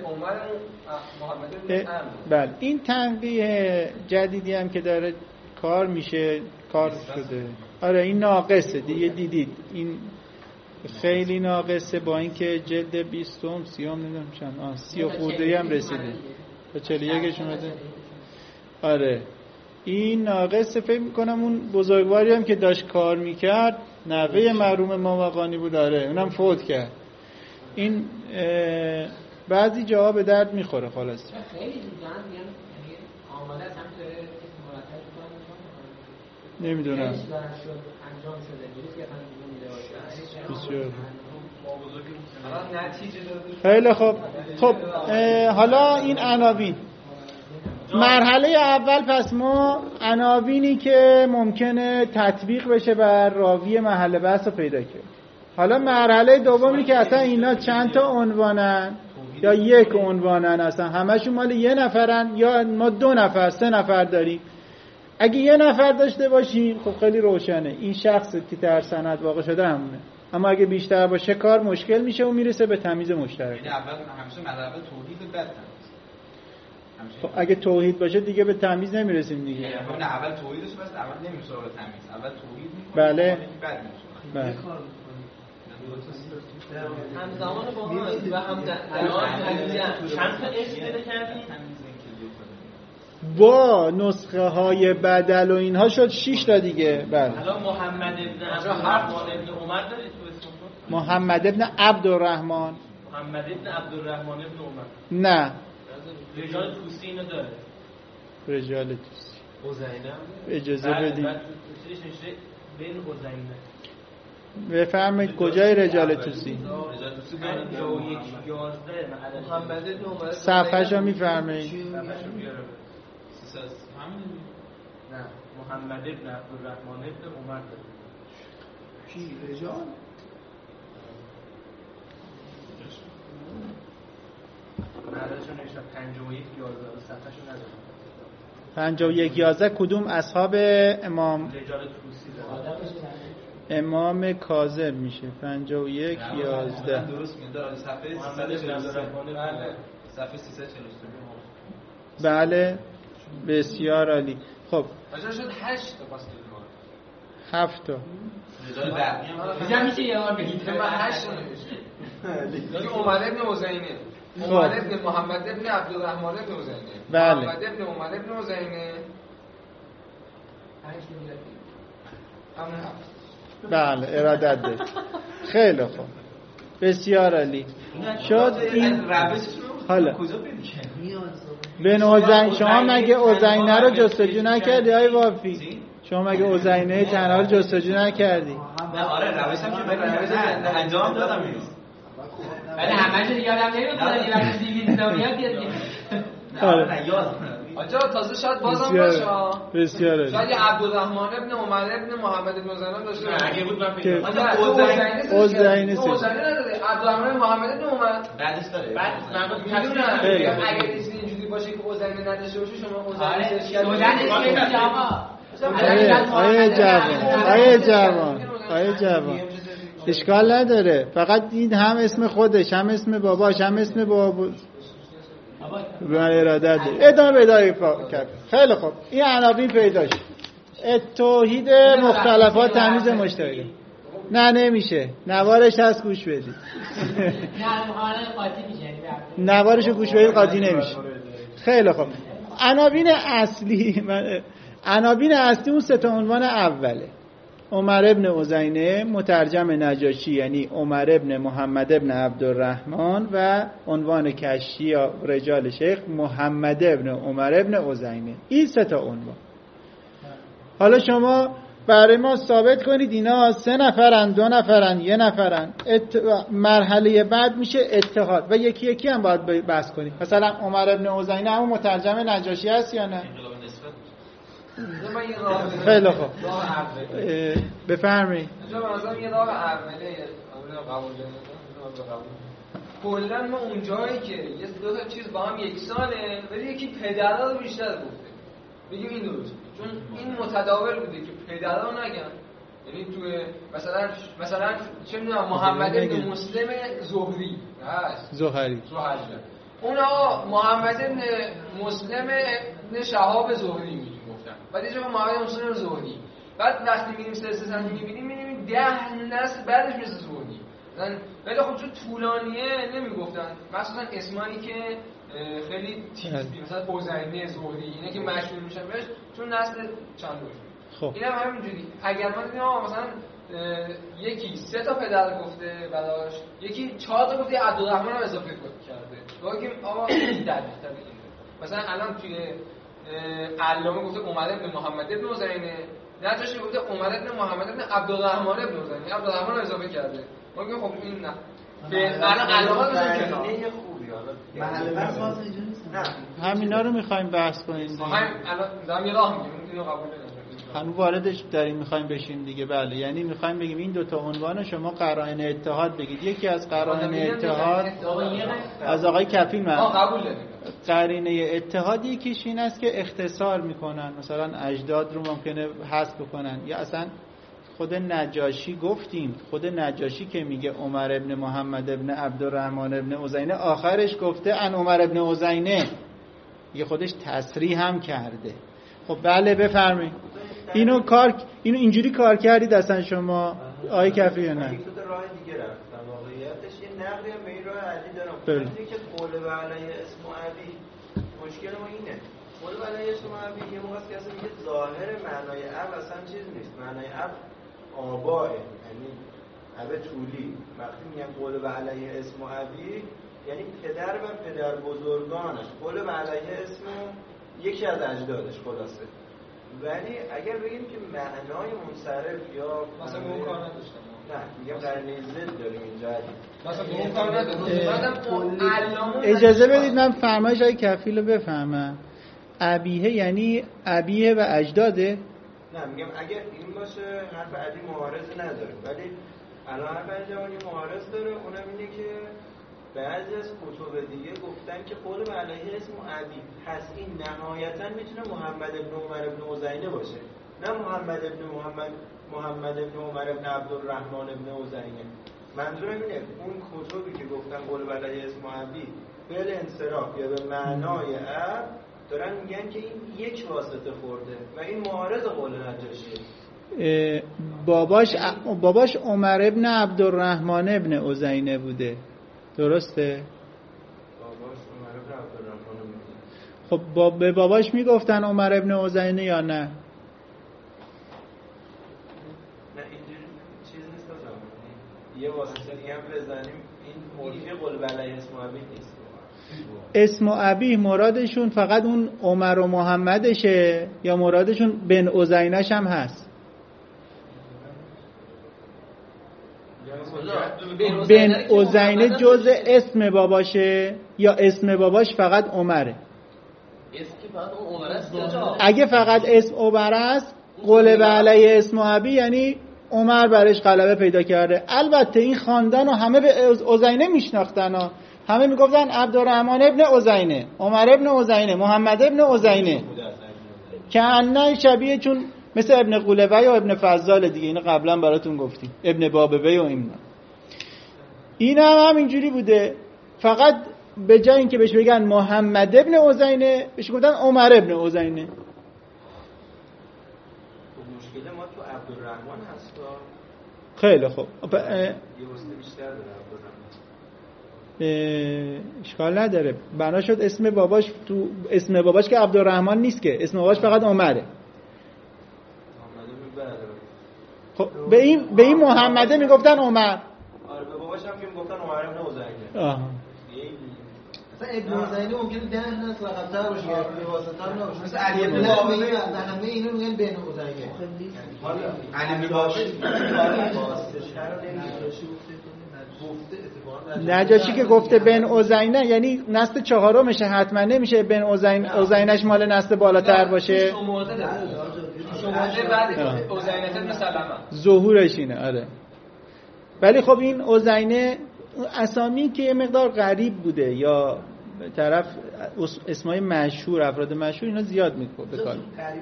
محمد بله. این تنقیح جدیدی هم که داره کار میشه، کار شده. آره این ناقصه دیگه، دیدید این خیلی ناقصه، با اینکه جلد بیستم سیام نمیدونم چند آه سی و خورده هم رسیده به چهل و یکش اومده. آره این ناقصه. فکر میکنم اون بزرگواری هم که داشت کار میکرد نوه مرحوم ماوقانی بود. آره اونم فوت کرد. این بعضی جاها به درد میخوره. خلاص خیلی دیگه یعنی آماده است هم داره مرتب کار میکنه. نمیدونم انجام شده درست که بسیار نتیجه داده. خیلی خوب. خب حالا این عناوین مرحله اول، پس ما عناوینی که ممکنه تطبیق بشه بر راوی محل بحث رو پیدا کرد. حالا مرحله دومی که اصلا اینا چند تا عنوانن یا یک عنوانن، اصلا همشون مال یه نفرن یا ما دو نفر سه نفر داریم. اگه یه نفر داشته باشیم خب خیلی روشنه این شخص که در سند واقع شده همونه، اما اگه بیشتر باشه کار مشکل میشه و میرسه به تمیز مشترک. یعنی اول همیشه مرحله توحید بعد تمیز. خب اگه توحید باشه دیگه به تمیز نمیرسیم دیگه. یعنی اول توحیدش بس اول نمیشه به تمیز. اول توحید میکنه بله. بعد میشه. بله. همزمان با هم و هم چند تا اسم پیدا کردیم با نسخه های بدل و اینها شد شش تا دیگه. بله. الان محمد ابن عبدالرحمن ابن عمر داره تو اسم محمد ابن عبدالرحمن محمد ابن عبدالرحمن ابن عمر نه رجال توسی اینو داره. رجال توسی حسینه اجازه بدید بعد توسیش نشه بین حسینه. بفرمایید کجای رجال توسی؟ رجال توسی پنجاه و یک یازده محمد ابن عمر صفحه‌شو میفرمایید؟ نه محمد ابن عبدالرحمن ابن عمر داره. کی رجال؟ مردشون نوشتن پنجاه و یک یازده صفحه‌شو ندارم. پنجاه و یک یازده کدوم اصحاب امام رجال توسی داره. امام کاظم میشه پنجاه و یک یازده. درست میاد. صفحه سیصد و چهل و سه. بله صفحه سیصد و چهل و سه. بله بسیار عالی. خب مثلا شد هشت تا پاس هفت تا رجال بقیه دیگه میشه یه بار بگید من هشت نمیشه. دیگه عمر ابن حسینه، عمر ابن محمد ابن عبدالرحمن ابن حسینه، بله. محمد ابن عمر ابن حسینه. پنج میلیارد همون هفت. بله ارادت دارید. خیلی خوب بسیار عالی. شد این روشش رو حالا کجا پیدا کردی؟ بن اوزین شما مگه اوزینه رو جستجو نکردی آی وافی؟ شما مگه اوزینه تنها رو جستجو نکردی؟ نه آره روشم که بگم انجام دادم اینو. ولی همه چیز یادم نمیاد دیگه وقتی دیوید دامیات دیگه. آره آجا تازه شاید بازم بسیاره باشه. بسیاره شاید یه عبدالرحمن ابن عمر ابن محمد ابن زینان داشته باشه. اگه بود من که- پیدا آجا اوزینه اوزینه سه. اوزینه نداره عبدالرحمن محمد ابن عمر. بعدش داره بعد میدونم خیلی. اگر چیزی اینجوری باشه که اوزینه نداشته باشه شما اوزینه آره سرچ کردید. اوزنش که آقا آیه آیه جوان آیه جوان آیه جوان اشکال نداره، فقط این هم اسم خودش هم اسم باباش هم اسم بابا به ارادت داره. ادامه بدایی کرد. خیلی خوب این عناوین پیدا شد. توحید مختلفات تمیز مشترک. نه نمیشه، نوارش هست گوش بدید. نه مقاله قاطی میشه. نوارشو گوش بدید قاطی نمیشه. خیلی خوب عناوین اصلی من عناوین اصلی اون سه تا عنوان اوله. عمر ابن اوزینه مترجم نجاشی یعنی عمر ابن محمد ابن عبدالرحمن و عنوان کشی یا رجال شیخ محمد ابن عمر ابن اوزینه. این سه تا عنوان. حالا شما برای ما ثابت کنید اینا سه نفرن دو نفرن یه نفرن. ات... مرحله بعد میشه اتحاد و یکی یکی هم باید بحث کنید. مثلا عمر ابن اوزینه همون مترجم نجاشی هست یا نه؟ خیلی خوب بفرمایید. اینجا مثلا یه راه اوله قبول کلا ما اون جایی که یه دو تا چیز با هم یکسانه ولی یکی پدرها رو بیشتر گفته بگیم این درست، چون این متداول بوده که پدرها نگن. یعنی تو مثلا مثلا چه میدونم محمد بن مسلم زهری هست زهری زهری اون آقا محمد بن مسلم بن شهاب زهری میگیم گفتن بعد اینجا محمد بن مسلم زهری بعد وقتی میریم سلسله سنجی میبینیم میبینیم ده نسل بعدش مثل زهری مثلا ولی خب چون طولانیه نمیگفتن مثلا اسمانی که خیلی تیز مثلا اوزینه زهری اینا که مشهور میشن بهش چون نسل چند روش. خب اینم هم همینجوری اگر ما دیدیم مثلا یکی سه تا پدر گفته براش یکی چهار تا گفته عبدالرحمن هم اضافه کرده بگیم آقا این در بیشتر بگیم مثلا الان توی علامه گفته عمر بن محمد بن اوزینه نجاشی گفته عمر بن محمد بن عبدالرحمن بن اوزینه عبدالرحمن رو اضافه کرده بگیم خب این نه الان علامه بزن کنار محل بحث واسه اینجا نیست. نه همینا رو می‌خوایم بحث کنیم. همین الان دارم یه راه میگم اینو قبول ندارم. هنوز واردش داریم می‌خوایم بشیم دیگه. بله یعنی می‌خوایم بگیم این دو تا عنوان شما قرائن اتحاد بگید. یکی از قرائن اتحاد از آقای کفیل من قبول داریم. قرینه اتحاد یکیش این است که اختصار میکنن، مثلا اجداد رو ممکنه حذف بکنن، یا اصلا خود نجاشی گفتیم خود نجاشی که میگه عمر ابن محمد ابن عبدالرحمن ابن اوزینه آخرش گفته ان عمر ابن اوزینه، یه خودش تصریح هم کرده. خب بله بفرمایید. اینو کار اینو اینجوری کار کردید اصلا شما آقای کفی یا نه؟ یک دو راه دیگه رفتم واقعیتش یه نقدی هم به این راه علی دارم. بله. اینه که قول و علیه اسم و ابی مشکل ما اینه. قول و علیه اسم و ابی یه موقع که اصلا میگه ظاهر معنای اب اصلا چیز نیست. معنای اب آباه، یعنی اب طولی. وقتی میگن قول و علیه اسم و ابی یعنی پدر و پدر بزرگانش. قول و علیه اسم یکی از اجدادش خلاصه. ولی اگر بگیم که معنای منصرف یا مثلا اون کار نداشتم. نه میگم در نزد داریم اینجا مثلا اون کار نداشتم. اجازه بدید من فرمایش های کفیل رو بفهمم. ابیه یعنی ابیه و اجداده؟ نه میگم اگر این باشه حرف علی معارض نداره، ولی الان حرف علی جوانی معارض داره. اونم اینه که بعضی از کتب دیگه گفتن که قول به علیه اسم و ابی، پس این نهایتا میتونه محمد ابن عمر ابن اوزینه باشه، نه محمد ابن محمد محمد ابن عمر ابن عبدالرحمن ابن اوزینه. منظورم اینه اون کتبی که گفتن قول به علیه اسم و ابی بل انصراف یا به معنای اب دارن میگن که این یک واسطه خورده و این معارض قول نجاشیه. باباش باباش عمر ابن عبدالرحمن ابن اوزینه بوده، درسته؟ باباش عمر ابن عبدالرحمن بوده. خب با به باباش میگفتن عمر ابن اوزینه یا نه؟ نه اینجوری چیز نیست اصلا. یه واسطه دیگه هم بزنیم این موضوع قول به علیه اسم و ابی نیست. اسم و ابی مرادشون فقط اون عمر و محمدشه یا مرادشون بن عزینش هم هست؟ بن عزینه جز اسم باباشه یا اسم باباش فقط عمره؟ اگه فقط اسم عمر است غلبه علیه اسم و ابی یعنی عمر برش غلبه پیدا کرده. البته این خاندان رو همه به عزینه میشناختن ها. همه میگفتن عبدالرحمن ابن عزینه، عمر ابن عزینه، محمد ابن عزینه که انه شبیه چون مثل ابن قلبه یا ابن فضال دیگه، اینو قبلا براتون گفتیم، ابن باببه و اینا. این هم همینجوری بوده، فقط به جای اینکه بهش بگن محمد ابن عزینه بهش گفتن عمر ابن عزینه. مشکل ما تو عبدالرحمن هست. خیلی خوب. یه واسطه بیشتر داره عبدالرحمن. اشکال نداره. بنا شد اسم باباش تو اسم باباش که عبدالرحمن نیست که، اسم باباش فقط عمره. خب به این به این محمده میگفتن عمر. آره به باباش هم که میگفتن عمر ابن عزینه. آها. مثلا ابن عزینه ممکنه ده نسل عقب‌تر باشه یا به واسطه هم نباشه. مثلا علی ابن بابی همه اینا میگن بن عزینه. علی ابن بابی نجاشی که گفته بن عزینه یعنی نسل چهارمشه، حتما نمیشه بن عزین عزینش مال نسل بالاتر باشه. شمرده بعد عزینه مثلا ظهورش اینه. آره ولی خب این عزینه اسامی که یه مقدار غریب بوده یا طرف اسمای مشهور، افراد مشهور اینا زیاد میکنه بکار.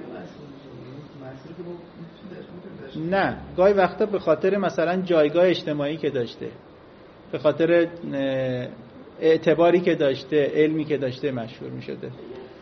نه گاهی وقتا به خاطر مثلا جایگاه اجتماعی که داشته، به خاطر اعتباری که داشته، علمی که داشته مشهور میشده.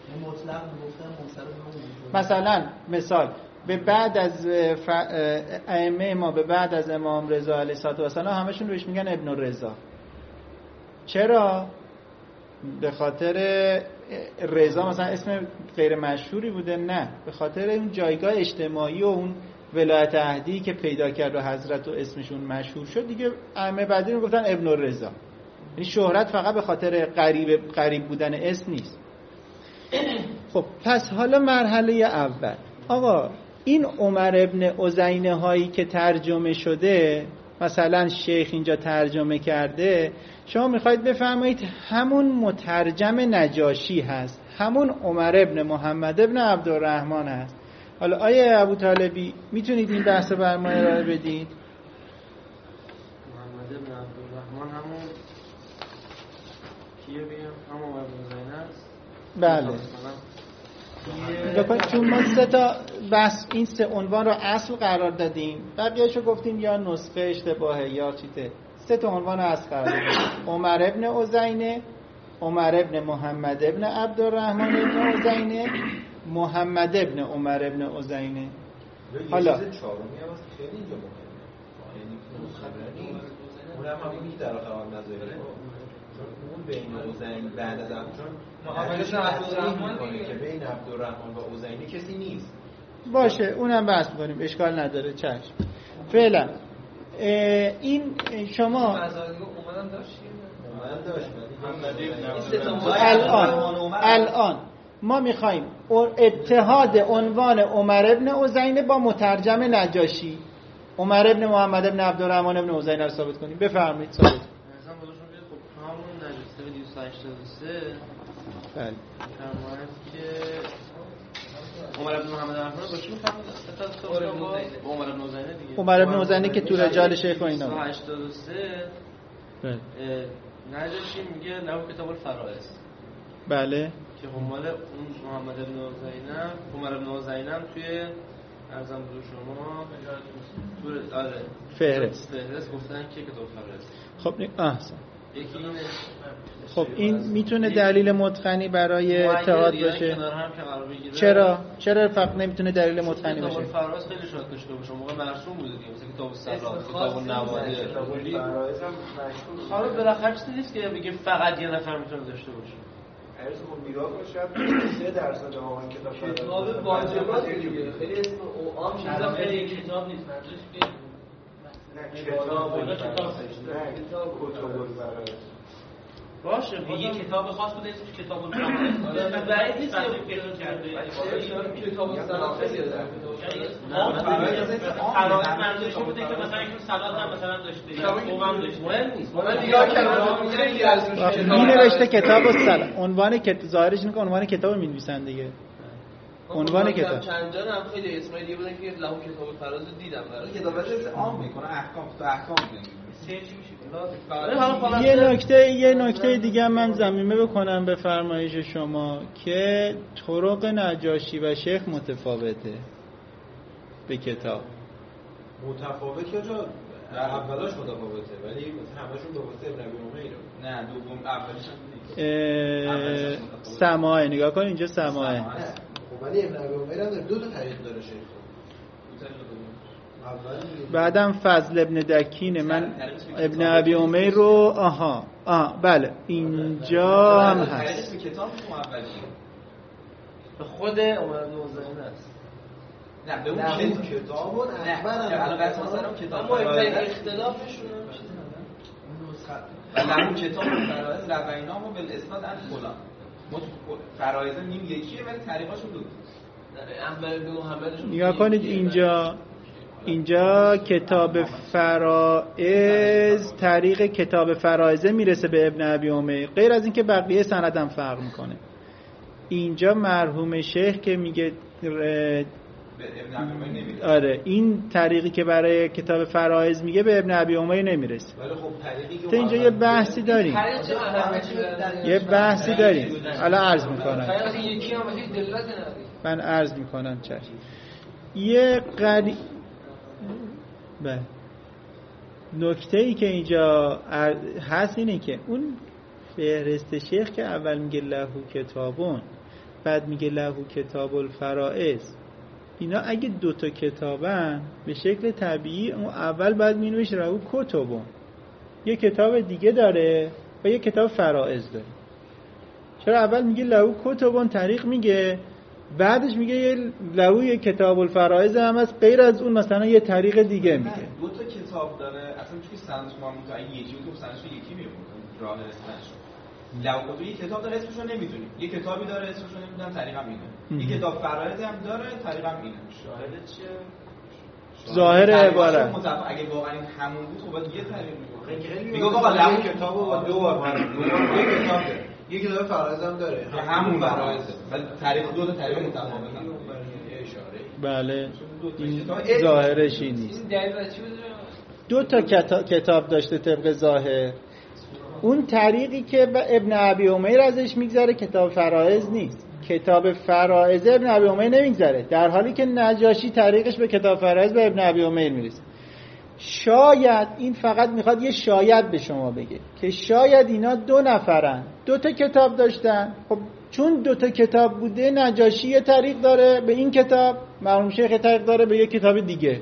مثلا مثال به بعد از ائمه ما، به بعد از امام رضا علیه السلام همشون بهش میگن ابن الرضا. چرا؟ به خاطر رضا مثلا اسم غیر مشهوری بوده؟ نه، به خاطر اون جایگاه اجتماعی و اون ولایت عهدی که پیدا کرد و حضرت و اسمشون مشهور شد دیگه. ائمه بعدی رو گفتن ابن الرضا. یعنی شهرت فقط به خاطر قریب قریب بودن اسم نیست. خب پس حالا مرحله اول، آقا این عمر ابن عزینه هایی که ترجمه شده، مثلا شیخ اینجا ترجمه کرده، شما میخواید بفرمایید همون مترجم نجاشی هست، همون عمر ابن محمد ابن عبدالرحمن هست. حالا آیه ابو طالبی میتونید این بحث بر ما ارائه بدید؟ محمد ابن عبدالرحمن همون کیه بیم؟ همون عمر ابن عزینه است؟ بله. بکنید چون ما سه تا بحث این سه عنوان رو اصل قرار دادیم، بقیه‌شو گفتیم یا نسخه اشتباهه یا چیته. سه تا عنوان اصل قرار دادیم: عمر ابن عزینه، عمر ابن محمد ابن عبدالرحمن ابن عزینه، محمد ابن عمر ابن عزینه. حالا چهارمی هست خیلی اینجا مهمه، یعنی اونم همین در قرار نذاره، چون اون بین عزین بعد از چون محمد عبدالرحمن میگه که بین عبدالرحمن و عزینه کسی نیست. باشه اونم بحث می‌کنیم، اشکال نداره. چشم. فعلا این شما اومدن داشت اومدن داشت الان الان ما میخوایم اتحاد عنوان عمر ابن عزینه با مترجم نجاشی عمر ابن محمد ابن عبدالرحمن ابن عزینه رو ثابت کنیم. بفرمایید. ثابت مثلا بودشون بیاد خب همون نجاسته دویست و هشتاد و سه بله فرماید که عمر ابن محمد عبدالرحمن باشه میفهمید با عمر ابن عزینه دیگه. عمر ابن عزینه که تو رجال شیخ و اینا دویست و هشتاد و سه بله نجاشی میگه نو کتاب الفرائض. بله که همال اون محمد ابن عزینه، عمر ابن عزینه هم توی ارزم بزرگ شما تو آره فهرست فهرست گفتن که کتاب فرائض. خب احسن. یکی اینه. خب این میتونه دلیل متقنی برای اتحاد باشه؟ چرا؟ چرا فقط نمیتونه دلیل متقنی باشه؟ کتاب فرائض خیلی شاید داشته باشه، موقع مرسوم بوده دیگه، مثلا کتاب الصلات، کتاب النوادر. کتاب فرائض هم مشهور. حالا بالاخره چیزی نیست که بگه فقط یه نفر میتونه داشته باشه. عرض خب میراث شاید سه درصد واقعا کتاب فرائض. کتاب واجبات دیگه. خیلی اسم عام چیزا خیلی کتاب نیست. منظورش که نه کتاب نه کتاب الفرائض. باشه یه کتاب خاص بوده اسمش کتاب الفرائض بعید نیست فکر کرده کتاب الصلات خیلی داره فرائض منظورش بوده که مثلا اینکه صلات هم مثلا داشته قوم داشته مهم نیست من نگاه کردم خیلی از می نوشته کتاب الصلات عنوان کتاب ظاهرش اینه که عنوان کتاب می نویسن دیگه عنوان کتاب چند جا هم خیلی اسمای دیگه بودن که لهو کتاب الفرائض دیدم برای کتابش عام میکنه احکام تو احکام سرچ میشه یه نکته یه نکته دیگه من ضمیمه بکنم به فرمایش شما که طرق نجاشی و شیخ متفاوته به کتاب متفاوت یا جا در اولاش متفاوته ولی همشون به واسطه ابن ابی عمیره. نه دوم اولش هم سماعه نگاه کن اینجا سماعه خب ولی ابن ابی عمیره هم دو تا طریق داره شیخ. بعدم فضل ابن دکینه من ابن ابی عمیر رو آها آها بله اینجا هم هست به خود عمر بن حسین است. نه به اون کتاب اون نه الان بس مثلا کتاب اما اختلافشون نه اون کتاب فرائض روینام و بالاسناد ان فلان فرائض نیم یکیه ولی طریقاشون دو اول به محمدشون نگاه کنید اینجا اینجا کتاب فرائض طریق کتاب فرائضه میرسه به ابن ابی عمیر غیر از اینکه بقیه سندم فرق میکنه. اینجا مرحوم شیخ که میگه آره این طریقی که برای کتاب فرائض میگه به ابن ابی عمیر نمیرسه. ولی خب طریقی که تو اینجا یه بحثی داریم یه بحثی داریم حالا عرض میکنم من عرض میکنم چشم یه قری بله نکته ای که اینجا هست اینه که اون فهرست شیخ که اول میگه لهو کتابون بعد میگه لهو کتاب الفرائض اینا اگه دوتا کتابن به شکل طبیعی اون اول باید مینویش لهو کتابون یه کتاب دیگه داره و یه کتاب فرائض داره. چرا اول میگه لهو کتابون طریق میگه بعدش میگه یه لهو یه کتاب الفرائض هم هست غیر از اون مثلا یه طریق دیگه میگه دو تا کتاب داره اصلا چون سندش ما متعین یکی بود که سندش یکی میمونه راه اسمش لهو کتاب یه کتاب داره اسمش رو نمیدونیم یه کتابی داره اسمش رو نمیدونم طریقم اینه یه کتاب فرائض هم داره طریقم اینه شاهد چیه ظاهر عبارت اگه واقعا این همون بود خب باید یه طریق میگه میگه آقا لهو کتابو با دو بار یه کتاب داره یه کتاب فرائض هم داره همون فرائضه ولی طریق دو تا طریق متفاوتن. بله این ظاهرش این نیست. دو تا کتاب داشته طبق ظاهر. اون طریقی که ابن ابی عمیر ازش میگذره کتاب فرائض نیست. کتاب فرائض ابن ابی عمیر نمیگذره در حالی که نجاشی طریقش به کتاب فرائض به ابن ابی عمیر میرسه. شاید این فقط میخواد یه شاید به شما بگه که شاید اینا دو نفرن دو تا کتاب داشتن. خب چون دو تا کتاب بوده نجاشی یه طریق داره به این کتاب مرحوم شیخ طریق داره به یه کتاب دیگه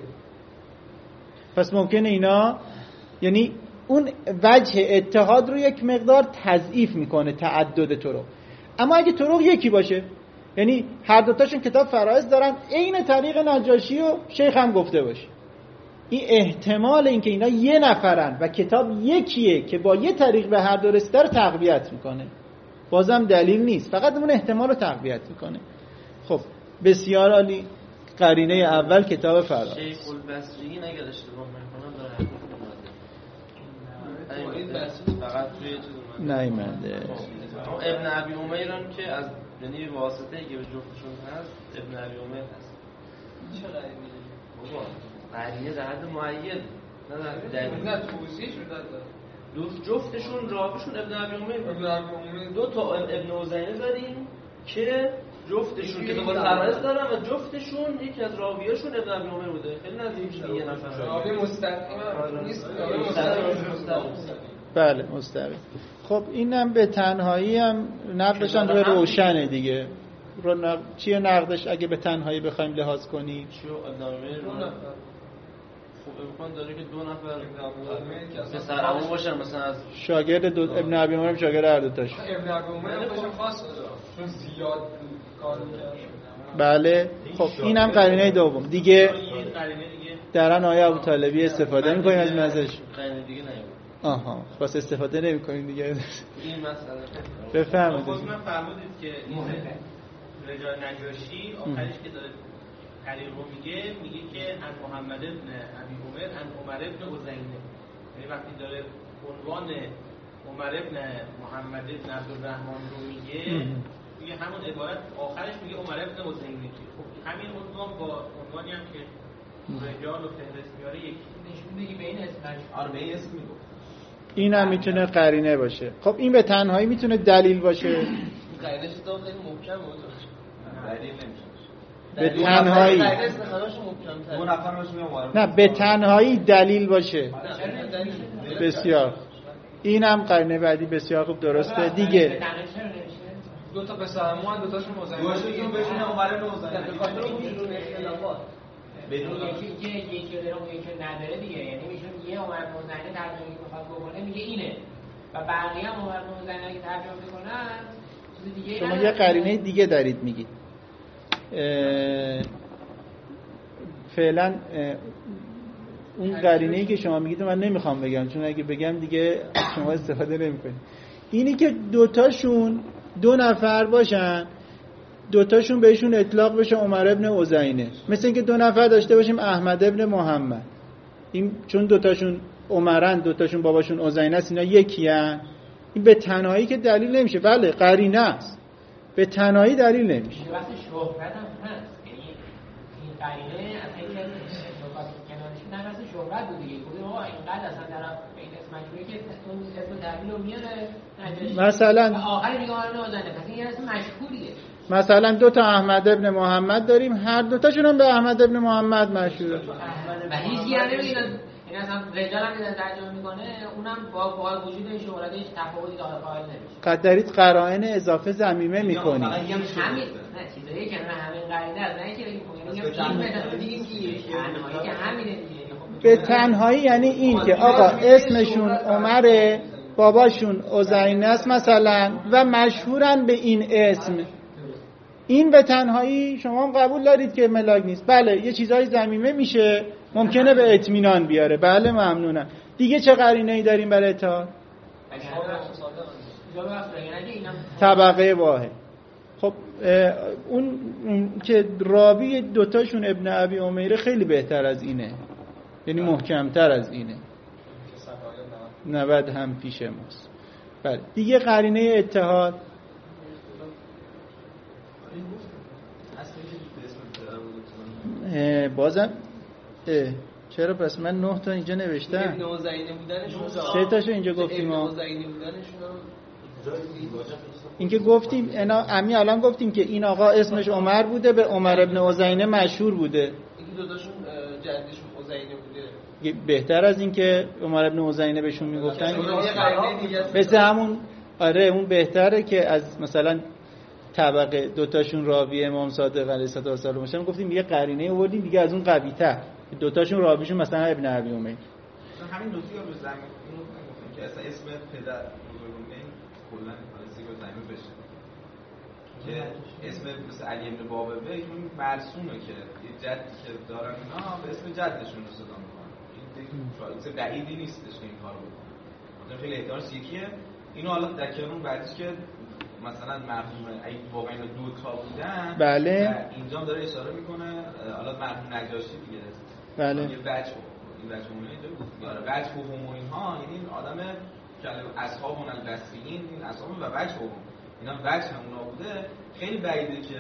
پس ممکنه اینا یعنی اون وجه اتحاد رو یک مقدار تضعیف میکنه تعدد طرق. اما اگه طرق یکی باشه یعنی هر دوتاشون کتاب فرائض دارن عین طریق نجاشی و شیخ هم گفته باشه این احتمال اینکه اینا یه نفرن و کتاب یکیه که با یه طریق به هر دو رسیده رو تقویت میکنه. بازم دلیل نیست فقط اون احتمال رو تقویت میکنه. خب بسیار عالی. قرینه اول کتاب فرائض شیخ البصری نگه اشتباه میکنم داره این بحث فقط توی چیز اومده نیامده. ابن ابی عمیر هم که از یعنی واسطه‌ای که به جفتشون هست ابن ابی عمیر هست. چه قرینه بابا قرینه در حد معین نه در دلیل نه توضیح شده دو جفتشون راویشون ابن ابی عمیر ابن ابی عمیر دو تا ابن حسین زدیم که جفتشون کتاب فرائض دارن و جفتشون یکی از راویاشون ابن ابی عمیر بوده. خیلی نزدیک به یه نفر راوی مستقیم نیست راوی مستقیم. بله مستقیم. خب اینم به تنهایی هم نقدش هم روشنه دیگه. رو نق... چیه نقدش اگه به تنهایی بخوایم لحاظ کنیم؟ چیو ابن ابی عمیر خب امکان داره که دو نفر پسر عمو باشن مثلا از شاگرد دو ابن ابی عمر شاگرد هر دو تاش ابن ابی عمر خودش خاص چون زیاد کار می‌کنه. بله خب اینم قرینه دوم دیگه. درن آیه ابو طالبی استفاده می‌کنیم از ازش. قرینه دیگه آها خاص استفاده نمی‌کنین دیگه. این مسئله بفرمایید. خود من فرمودید که این رجال نجاشی آخرش که داره تعلیق رو میگه میگه که ان محمد ابن ابی عمر ان عمر ابن عزینه، یعنی وقتی داره عنوان عمر ابن محمد ابن عبدالرحمن رو میگه میگه همون عبارت آخرش میگه عمر ابن عزینه. خب همین عنوان با عنوانی هم که رجال و فهرست میاره یکی نشون میگه به این اسمش. آره به این اسم میگه. این هم میتونه قرینه باشه. خب این به تنهایی میتونه دلیل باشه. قاعده‌اش تو خیلی محکم بود. دلیل نمیشه. به تنهایی دو نفر باشه میگم نه به تنهایی دلیل باشه. بسیار. اینم قرینه بعدی بسیار خوب درسته دیگه. دو تا پسرمون دو تاشون مزاحم دوشون یکی بهشون عمر ابن عزینه به خاطر وجود اختلافات. بدون یکی که یکی داره اون یکی نداره دیگه، یعنی میشون یه عمر ابن عزینه ترجمه میخواد بکنه میگه اینه و بقیه هم عمر ابن عزینه که ترجمه میکنن چیز دیگه. شما یه قرینه دیگه دارید میگید. فعلا اون قرینه‌ای که شما میگید من نمیخوام بگم، چون اگه بگم دیگه شما استفاده نمی‌کنید. اینی که دوتاشون دو نفر باشن، دوتاشون بهشون اطلاق بشه عمر ابن عزینه، مثل اینکه دو نفر داشته باشیم احمد ابن محمد. این چون دوتاشون عمرن، دوتاشون باباشون عزینه است، اینا یکی ان. این به تنهایی که دلیل نمیشه. بله قرینه است، به تنهایی دلیل نمیشه. وقتی شهرت هم هست، یعنی این قرینه اصلا که نکات کنارش نه واسه شهرت بود دیگه. گفتم آقا اینقدر اصلا طرف این اسم مشهوره که اون اسم تعبیر رو میاره مثلا آخر میگه آره نازنده، پس این اسم مشهوریه. مثلا دو تا احمد ابن محمد داریم، هر دو تاشون هم به احمد ابن محمد مشهوره و هیچ کی نمیگه این اصلا رجال هم که ترجمه میکنه اونم با با وجود این شهرت هیچ تفاوتی داره قائل نمیشه. قد دارید قرائن اضافه ضمیمه میکنید. همین نه چیزایی که همین قاعده است، نه که میگیم که همینه دیگه. به تنهایی یعنی این که آقا اسمشون عمره، باباشون عزینه است مثلا و مشهورن به این اسم، این به تنهایی شما هم قبول دارید که ملاک نیست. بله یه چیزای ضمیمه میشه، ممکنه به اطمینان بیاره. بله ممنونم. دیگه چه قرینه‌ای داریم برای اتحاد؟ طبقه واحد. خب اون که راوی دوتاشون ابن ابی عمیره خیلی بهتر از اینه، یعنی محکمتر از اینه. نود هم پیش ماست. بله دیگه قرینه اتحاد بازم چرا پس من نه تا اینجا نوشتم، ابن عزینه بودنشون سه تاشو اینجا گفتیم. ابن عزینه بودنشون این که گفتیم اینا امی الان گفتیم که این آقا اسمش عمر بوده، به عمر ابن عزینه مشهور بوده. این دو تاشون جدشون عزینه بوده. بهتر از این که عمر ابن عزینه بهشون میگفتن مثل همون. آره اون بهتره که از مثلا طبقه دوتاشون راوی امام صادق علیه السلام باشن. گفتیم یه قرینه آوردیم دیگه از اون قوی تر، دوتاشون راویشون مثلا ابن ابی عمیر. همین نکته رو زمین اینو گفتم که اصلا اسم پدر بزرگواریم کلا پالیسی رو زمین بشه که اسم مثل علی ابن بابوه ایشون مرسومه که یه جدی که دارن اینا به اسم جدشون رو صدا میکنن. این دیگه بعیدی نیستش که این کارو بکنن. خیلی احتمالش یکیه. اینو حالا در کنون بعدش که مثلا مرحوم اگه واقعا اینا دو تا بودن، بله اینجا داره اشاره میکنه حالا مرحوم نجاشی دیگه. بله یه بچه این بچه اون اینجا بود. آره بچه هم و اینها، یعنی این آدم که اصحابون البصرین، این اصحاب و بچه هم اینا بچه همونا بوده. خیلی بعیده که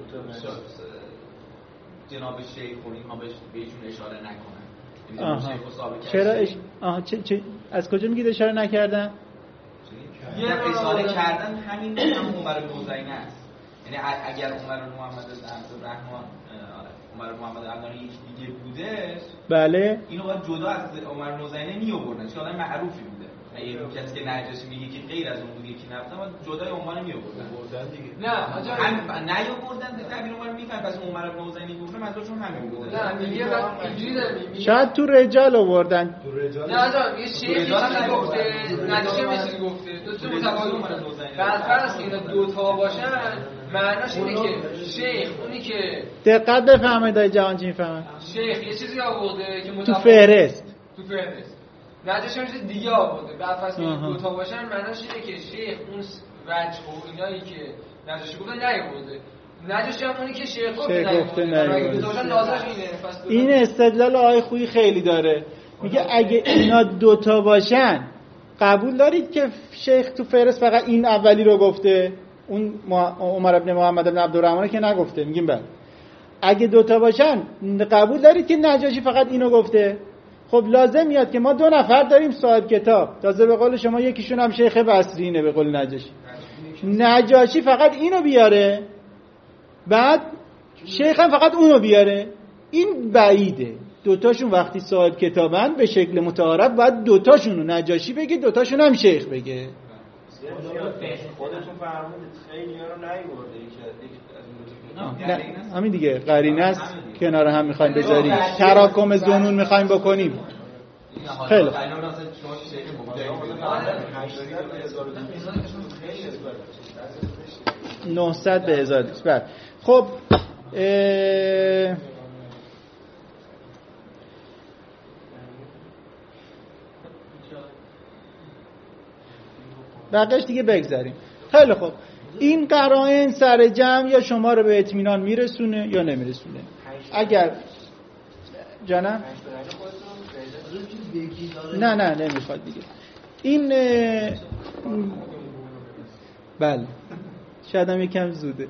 جناب شیخ و اینها بهشون اشاره نکنن. آها چرا اش... آها چه... چه... از کجا میگید اشاره نکردن؟ یه اشاره کردن همین هم عمر بن عزینه است. یعنی اگر عمر بن محمد عبدالرحمن عمر بن محمد عبدالرحمن یک دیگه بوده، بله اینو باید جدا از عمر بن عزینه می آوردن، چون آدم معروفی بوده. اگه کسی که نجاشی میگه که غیر از اون بود یکی نبوده، باید جدای عنوان می آوردن. نه هم نه آوردن به تعبیر عمر میفهم، پس عمر بن عزینه گفته منظورشون همین بوده. نه میگه اینجوری داره میگه شاید تو رجال آوردن. تو رجال نه آقا یه شیخی گفته، نجاشی میشه گفته دو تا متفاوت کنن. بعد فرض که اینا دو تا باشن معناش اینه که شیخ اونی که دقت بفهمید آقای جهانجی میفهمن. شیخ یه چیزی آورده که تو فهرست تو فهرست نجاشی هم چیز دیگه آورده. بعد پس دو تا باشن معناش اینه که شیخ اون وجه و اینایی که نجاشی گفتن نیاورده. نجاشی هم اونی که شیخ گفته نیاورده. این استدلال آقای خویی خیلی داره. میگه اگه اینا دو تا باشن قبول دارید که شیخ تو فهرست فقط این اولی رو گفته، اون عمر ابن محمد ابن عبدالرحمن که نگفته؟ میگیم بله. اگه دوتا باشن قبول دارید که نجاشی فقط اینو گفته؟ خب لازم میاد که ما دو نفر داریم صاحب کتاب، تازه به قول شما یکیشون هم شیخ بصرینه به قول نجاشی. نجاشی فقط اینو بیاره، بعد شیخ هم فقط اونو بیاره. این بعیده. دوتاشون وقتی صاحب کتابن به شکل متعارف باید دوتاشون رو نجاشی بگه، دوتاشون هم شیخ بگه. خودتون فرمودید خیلی ها رو نیورده نه همین دیگه قرینه است، کنار هم میخوایم بذاریم، تراکم ظنون میخوایم بکنیم. خیلی نهصد به هزار دیست. بعد خب بقیش دیگه بگذاریم. خیلی خب این قرائن سر جمع یا شما رو به اطمینان میرسونه یا نمیرسونه. اگر جانم نه نه نمیخواد دیگه این بله شاید هم یکم زوده.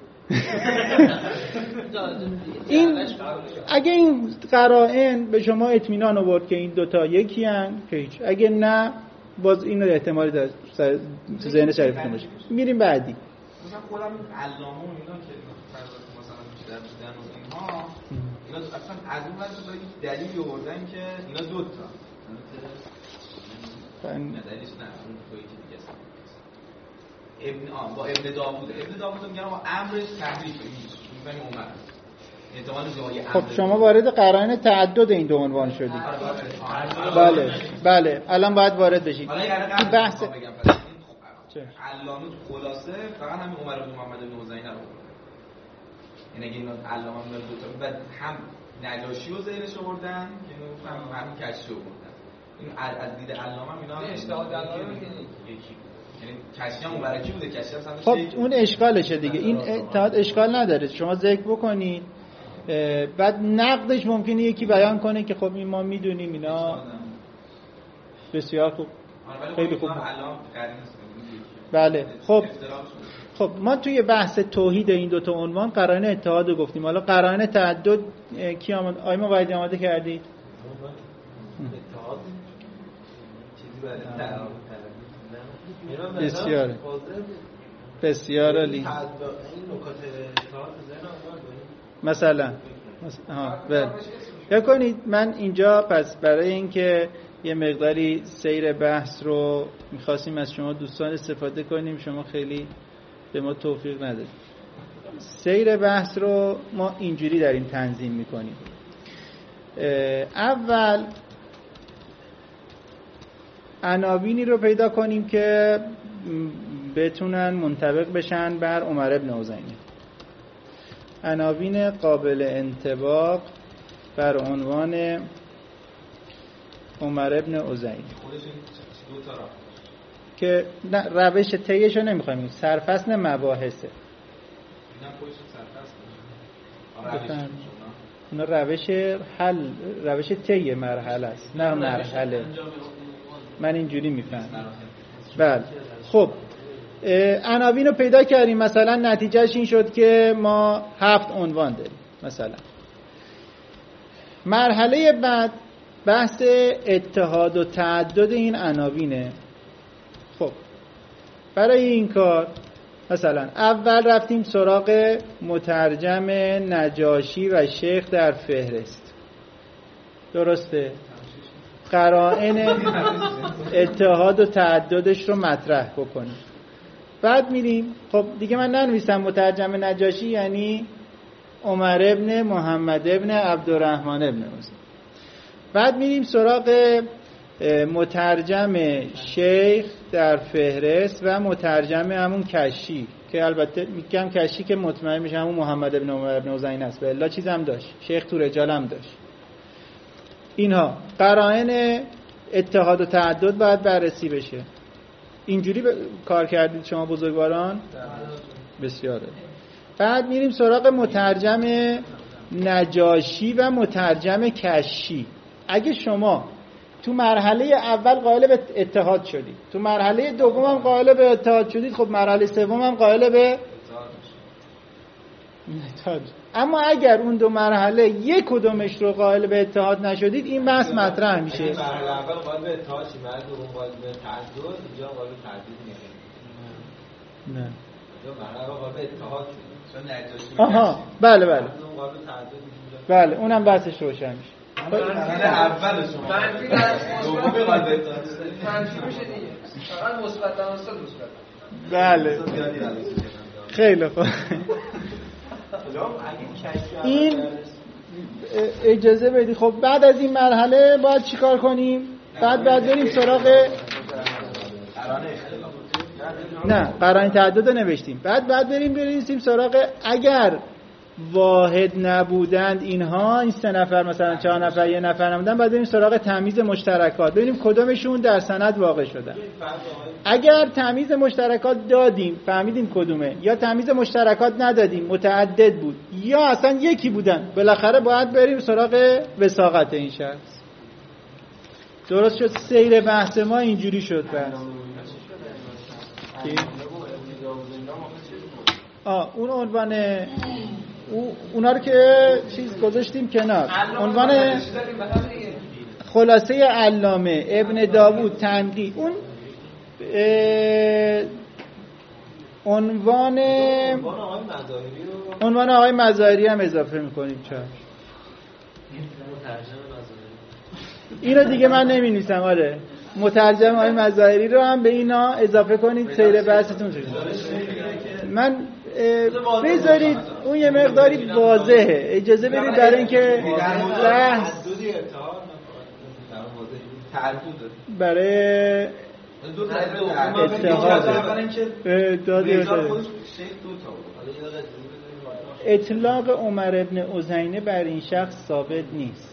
این اگه این قرائن به شما اطمینان آورد که این دوتا یکی هن که هیچ، اگه نه باز این احتمالی داره تو ذهن شریفتون باشه. میریم بعدی. مثلا خودم علامه و اینا که مثلا بیشتر بودن و اینها اینا اصلا از اون وقت با یک دلیل آوردن که اینا دو تا نه دلیلش نه اون توی که دیگه است ابن آن با ابن داوود ابن داوود میگن ما امرش تحریف میگن عمر احتمال جای امر. خب شما وارد قرائن تعدد این دو عنوان شدید. بله بله الان باید وارد بشید. این بحث علامه تو خلاصه فقط همین عمر بن محمد بن حسین رو یعنی اگه اینا علامه هم دو تا بعد هم نجاشی رو زیرش آوردن که اینو هم همین کشی آوردن. این از دید علامه اینا اجتهاد علامه یکی یعنی کشی هم مبارکی بوده، کشی هم خب اون اشکالشه دیگه. این اتحاد اشکال نداره، شما ذکر بکنید بعد نقدش ممکنه یکی بیان کنه که خب این ما میدونیم اینا بسیار خوب خیلی خوب. بله خب خب ما توی بحث توحید این دوتا عنوان قرائن اتحاد رو گفتیم. حالا قرائن تعدد کی آمد؟ آیما باید آماده کردید؟ بسیار بسیار عالی. مثلا ها بله کنید من اینجا پس برای اینکه یه مقداری سیر بحث رو می‌خواستیم از شما دوستان استفاده کنیم، شما خیلی به ما توفیق ندادید. سیر بحث رو ما اینجوری داریم تنظیم می‌کنیم. اول عناوینی رو پیدا کنیم که بتونن منطبق بشن بر عمر ابن حسین. عناوین قابل انطباق بر عنوان عمر ابن حسین که روش طیش رو نمیخوایم، سرفصل مباحثه. اینا روش حل، روش طی مرحله است نه مرحله. من اینجوری میفهمم. بله خب عناوین رو پیدا کردیم، مثلا نتیجهش این شد که ما هفت عنوان داریم. مثلا مرحله بعد بحث اتحاد و تعدد این عناوینه. خب برای این کار مثلا اول رفتیم سراغ مترجم نجاشی و شیخ در فهرست، درسته؟ قرائن اتحاد و تعددش رو مطرح بکنیم. بعد میریم خب دیگه من ننویسم مترجم نجاشی یعنی عمر ابن محمد ابن عبدالرحمن ابن حسین. بعد میریم سراغ مترجم شیخ در فهرست و مترجم همون کشی که البته میگم کشی که مطمئن میشم همون محمد ابن عمر ابن حسین است، به الا چیز هم داشت، شیخ تو رجال هم داشت. اینها قرائن اتحاد و تعدد باید بررسی بشه. اینجوری ب... کار کردید شما بزرگواران؟ بسیاره. بعد میریم سراغ مترجم نجاشی و مترجم کشی. اگه شما تو مرحله اول قائل به اتحاد شدید، تو مرحله دوم هم قائل به اتحاد شدید، خب مرحله سوم هم قائل به اتحاد. اما اگر اون دو مرحله یک کدومش رو قائل به اتحاد نشدید، این بحث مطرح میشه. مرحله اول قائل به اتحاد شید، مرحله دوم قائل به تعدد، اینجا قائل به تعدد میشه. نه. اینجا مرحله اول قائل به اتحاد شد. چون نجاشی. آها، بله بله. قائل به تعدد. بله، اونم بحثش روشن میشه. مرحله اول شما. منفی در دوم قائل به اتحاد. منفی میشه دیگه. فقط مثبت در مثبت مثبت. بله. خیلی خوب. این اجازه بدید. خب بعد از این مرحله باید چیکار کنیم؟ بعد بعد بریم سراغ نه قرائن تعدد رو نوشتیم. بعد بعد بریم بریم سراغ اگر واحد نبودند اینها، این سه نفر مثلا چهار نفر یه نفر نبودن، بعد بریم سراغ تمییز مشترکات، ببینیم کدومشون در سند واقع شدن. اگر تمییز مشترکات دادیم فهمیدیم کدومه، یا تمییز مشترکات ندادیم متعدد بود، یا اصلا یکی بودن، بالاخره باید بریم سراغ وثاقت این شخص. درست شد؟ سیر بحث ما اینجوری شد. بحث آه اون عنوان او اونا رو که چیز گذاشتیم کنار. عنوان خلاصه علامه ابن داوود تنقیح، اون عنوان عنوان آقای مظاهری هم اضافه میکنیم. چرا اینو دیگه من نمی‌نویسم. آره مترجم آقای مظاهری رو هم به اینا اضافه کنید، سیر بحثتون شد. من بذارید اون یه مقداری واضحه، اجازه بدید برای اینکه بحث برای اتحاد اطلاق عمر ابن عزینه بر این شخص ثابت نیست.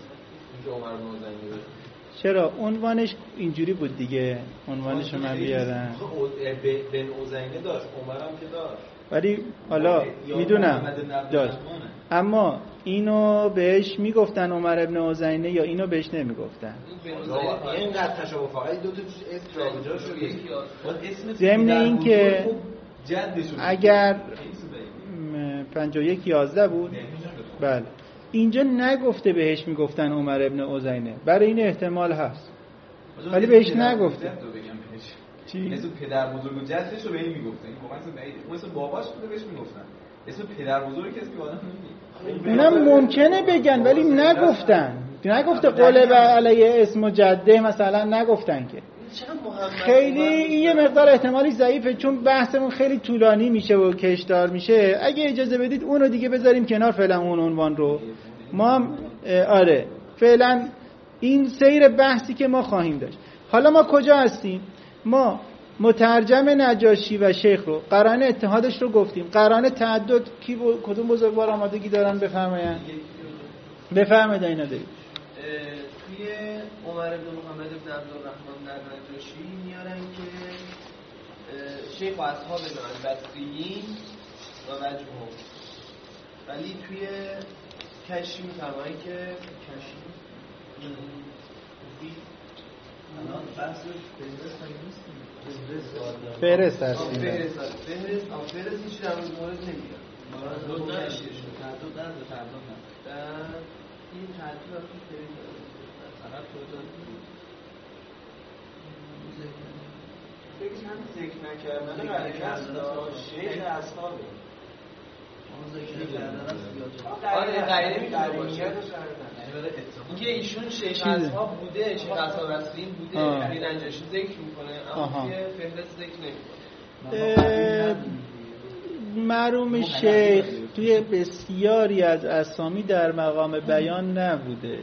چرا؟ عنوانش اینجوری بود دیگه. عنوانش رو من بیارم. بن عزینه داشت، عمرم که داشت، ولی حالا میدونم داشت، اما اینو بهش میگفتن عمر ابن عزینه یا اینو بهش نمیگفتن؟ اینقدر تشابه فقط دو تا اسم جابجا شده. ضمن این که اگر پنجاه و یک یازده بود، بله اینجا نگفته بهش میگفتن عمر ابن عزینه، برای این احتمال هست ولی بهش نگفته. چی؟ اسم پدر بزرگ و جدش رو به این میگفتن. خب مثلا اون اسم باباش بوده بهش میگفتن. اسم پدر بزرگ کسی که آدم نمیگه. اونم ممکنه بگن ولی نگفتن. نگفته قوله به علیه اسم و جده مثلا نگفتن که. خیلی این یه مقدار احتمالی ضعیفه چون بحثمون خیلی طولانی میشه و کشدار میشه. اگه اجازه بدید اون رو دیگه بذاریم کنار فعلا، اون عنوان رو ما هم آره فعلا این سیر بحثی که ما خواهیم داشت. حالا ما کجا هستیم؟ ما مترجم نجاشی و شیخ رو، قرائن اتحادش رو گفتیم. قرائن تعدد کی ب... کدوم بزرگوار آمادگی دارن بفرمایند؟ بفرمایید اینا دارید. توی عمر بن محمد بن عبدالرحمن در نجاشی میارن که شیخ و اصحاب من بصریین و وجههم، ولی توی کشی میفرمایی که کشی الان بحثش فهرست نیست. فهرست هستیم. فهرست فهرست اما فهرست هیچی در مورد نمیاد. دو تا نشیشه. تعدد نداره، تعدد نداره. این تعدد رو توی فهرست فقط توضیح فکر هم ذکر نکردن برای اصلا شیخ اصحابه. اون ذکر کردن است. آره غیره میتونه باشه. اینکه ایشون شیخ اصحاب بوده، شیخ اصحاب اصلین بوده، علی نجاشی ذکر میکنه اما توی فهرست ذکر نمیکنه. مرحوم شیخ توی بسیاری از اسامی در مقام بیان نبوده.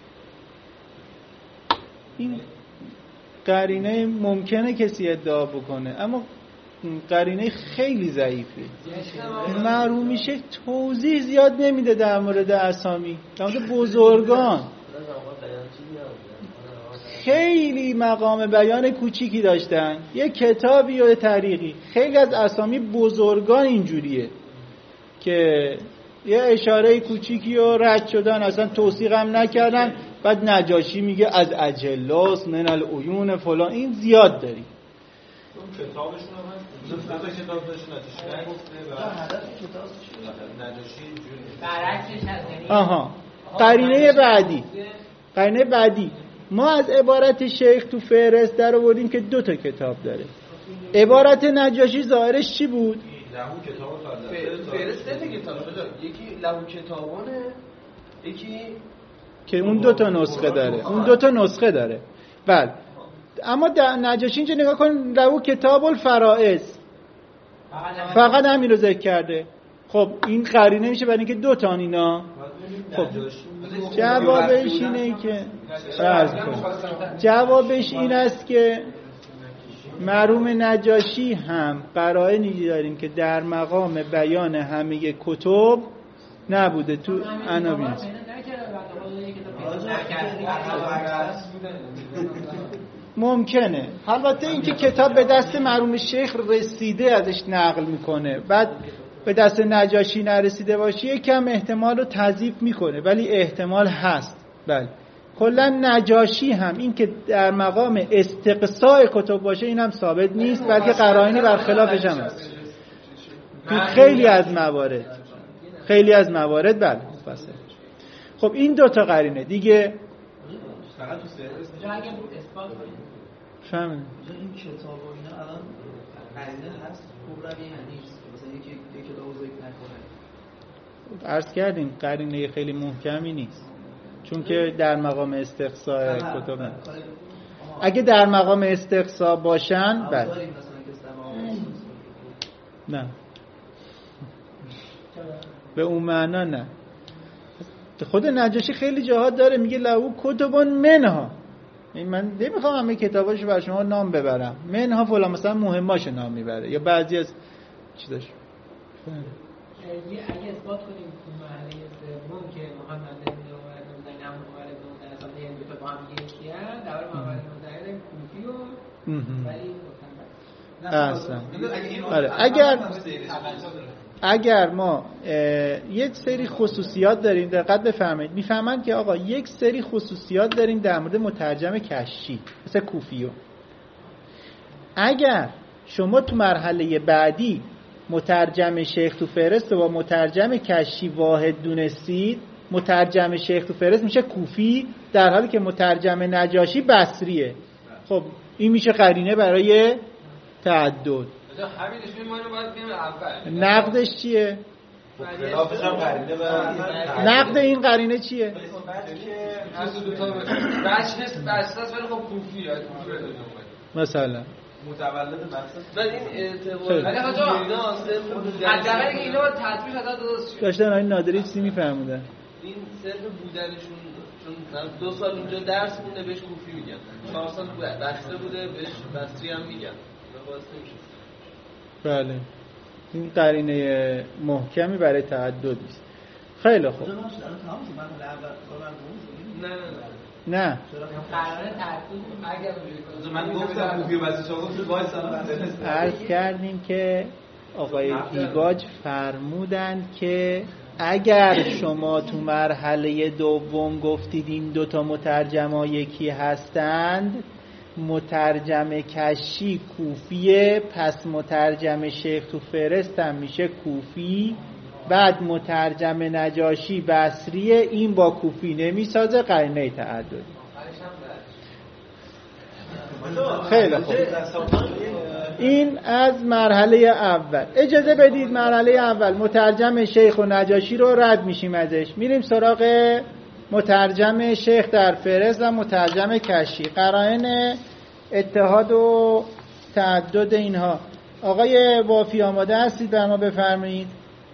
این قرینه ممکنه کسی ادعا بکنه اما قرینه خیلی ضعیفه. مرحوم شیخ توضیح زیاد نمیده در مورد اسامی، در مورد بزرگان. خیلی مقام بیان کوچیکی داشتن، یه کتابی و طریقی. خیلی از اسامی بزرگان اینجوریه که یه اشاره کوچیکی و رد شدن، اصلا توثیق هم نکردن، بعد نجاشی میگه از اجلاس من العیون فلان. این زیاد داری. اون کتابشون هم هست، دو کتاب داشتن نتیجه نگفته و هدف کتابش نجاشی اینجوری برعکسش هست. آها قرینه بعدی قرینه بعدی ما از عبارت شیخ تو فهرست در آوردیم که دو تا کتاب داره. عبارت نجاشی ظاهرش چی بود؟ لهو کتاب فهرست ده کتاب بذار، یکی لهو کتابانه، یکی که اون دو تا نسخه داره. اون دو تا نسخه داره. بله. اما در نجاشی اینجا نگاه کن، لهو کتاب الفرائض فقط همین رو ذکر کرده. خب این قرینه میشه برای اینکه دو تا اینا. خب جوابش اینه که جوابش این است که مرحوم نجاشی هم قرائنی داریم که در مقام بیان همه کتب نبوده. تو عناوین ممکنه. البته اینکه کتاب به دست مرحوم شیخ رسیده ازش نقل میکنه، بعد به دست نجاشی نرسیده باشه یکم احتمال رو تضعیف میکنه، ولی احتمال هست. بله کلا نجاشی هم این که در مقام استقصاء کتب باشه این هم ثابت نیست، بلکه قرائنی برخلافش هم هست تو خیلی از موارد. خیلی از موارد بله بس. خب این دو تا قرینه دیگه فقط تو سرویس فهمید این کتاب و اینا الان قرینه هست کبرا یا نیست؟ مثلا یکی یک کتابو ذکر نکنه. عرض کردیم قرینه خیلی محکمی نیست، چون که در مقام استقصاء کتب نه. اگه در مقام استقصاء باشن بله نه به اون معنا نه. خود نجاشی خیلی جاها داره میگه لهو کتبون منها. من نمیخوام همه کتاباشو بر شما نام ببرم، منها فلان مثلا مهماشو نام میبره یا بعضی از چیزاش. اگه اثبات کنیم تو مرحله سوم که محمد بن عمر بن زین هم عمر بن زین اصلا یعنی دو تا با هم یکی ان، در واقع محمد بن زین کوفی و ولی اصلا آره اگر اگر ما یک سری خصوصیات داریم، دقت بفرمایید، میفهمن که آقا یک سری خصوصیات داریم در مورد مترجم کشی مثل کوفیو. اگر شما تو مرحله بعدی مترجم شیخ تو فهرست و مترجم کشی واحد دونستید، مترجم شیخ تو فهرست میشه کوفی، در حالی که مترجم نجاشی بصریه. خب این میشه قرینه برای تعدد. همینش میمونه باید بیم اول. نقدش چیه؟ خلافش هم قرینه به نقد این قرینه چیه؟ هر دو تا بچ نیست بچه‌است ولی خب کوفی یا کوفی رو دادم مثلا متولد بحث. ولی این اعتبار ولی حاجا اینا اصلا حداقل اینکه اینا تطبیق حدا درست داشتن این نادری چیزی میفهمودن. این صرف بودنشون چون دو سال اونجا درس مونده بهش کوفی میگن، چهار سال بسته بوده بهش بصری هم میگن. بله این قرینه محکمی برای تعدد است. خیلی خوب. نه نه نه نه قرار تعدد اگر من گفتم کوفی بس شما گفتید وای سلام عرض کردیم که آقای دیگاج فرمودن که اگر شما تو مرحله دوم گفتید این دوتا مترجما یکی هستند، مترجم کشی کوفیه، پس مترجم شیخ تو فهرست هم میشه کوفی، بعد مترجم نجاشی بصریه، این با کوفی نمیسازه، قرینه تعدد. خیلی خوب. این از مرحله اول. اجازه بدید مرحله اول مترجم شیخ و نجاشی رو رد میشیم ازش، میریم سراغ مترجم شیخ در فهرست و مترجم کشی. قرائن اتحاد و تعدد اینها. آقای وافی آماده هستید بر ما بفرمایید؟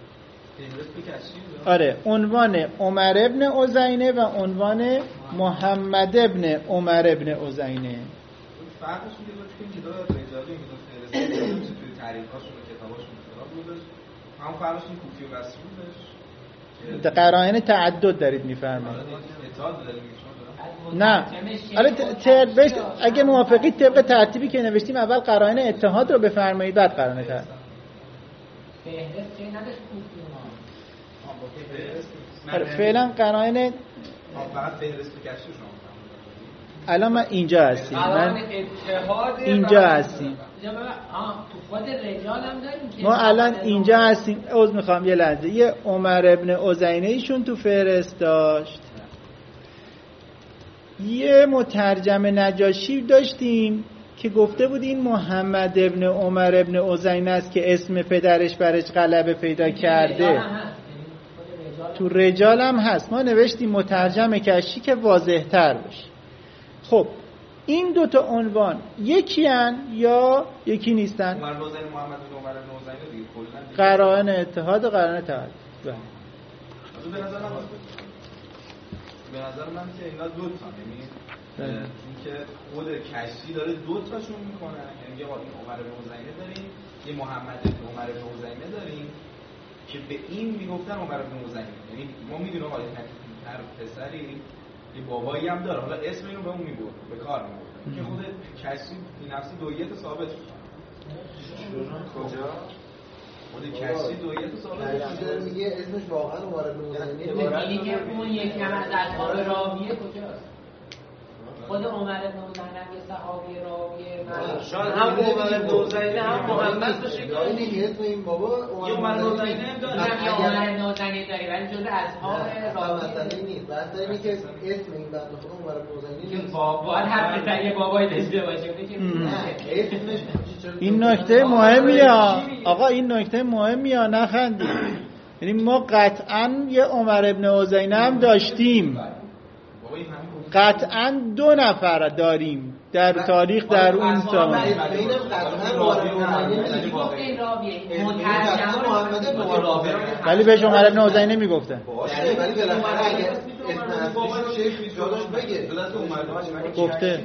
آره عنوان عمر ابن عزینه و عنوان محمد ابن عمر ابن عزینه. فرقش میگه که کتاب رجالی میگه فهرست توی تعریفاشون و کتاباشون اختلاف بودش، هم فرقش این کوفی و بصری بودش. قرائن تعدد دارید میفرمایید. اتحاد دارید میگید شما نه حالا تربیت اگه موافقید طبق ترتیبی که نوشتیم اول قرائن اتحاد رو بفرمایید بعد قرائن اتحاد. فهرست چه نداشت آره فعلا قرائن فقط فهرست کشف شما. الان من اینجا هستیم، من اینجا هستیم، ما الان اینجا هستیم. عذر میخوام یه لحظه. یه عمر ابن عزینه ایشون تو فهرست داشت، یه مترجم نجاشی داشتیم که گفته بود این محمد ابن عمر ابن عزینه است که اسم پدرش برش غلبه پیدا کرده. تو رجال هم هست. ما نوشتیم مترجم کشی که واضح تر باشه. خب این دوتا عنوان یکی هن یا یکی نیستن؟ عمر بن عزینه محمد بن عمر بن عزینه دیگه کلا قرائن اتحاد و قرائن اتحاد. به نظر من به نظر من که اینا دو تا، یعنی اینکه خود کشی داره دو تاشون میکنه، یعنی یه این عمر بن عزینه داریم، یه محمد بن عمر بن عزینه داریم که به این میگفتن عمر بن عزینه. یعنی ما میدونیم آقا هر پسری یه بابایی هم داره، حالا اسم اینو به اون میبرد، به کار میبرد که خود کشی این نفسی دویت ثابت شد. کجا؟ خود کشی دویت ثابت شد. میگه اسمش واقعا عمر بن عزینه. یعنی که اون یکی هم از اصحاب راویه کجاست؟ خود عمر بن عزینه یه صحابی راویه، شاید هم عمر بن عزینه هم محمد باشه که این اسم این بابا عمر بن عزینه داره. نه عمر بن عزینه داره ولی جزء اصحاب راویه مثلا نیست. بعد اینی که اسم این بنده خدا عمر بن عزینه نیست. بابا هر پسر یه بابای داشته باشه که اسمش این نکته مهمیه آقا، این نکته مهمیه، نخندید. یعنی ما قطعا یه عمر ابن عزینه هم داشتیم، قطعا دو نفر داریم در تاریخ در اون تا ولی بهش عمر ابن عزینه میگفتن. ولی بالاخره اگه اسم اصلیش شیخ جاداش بگه گفته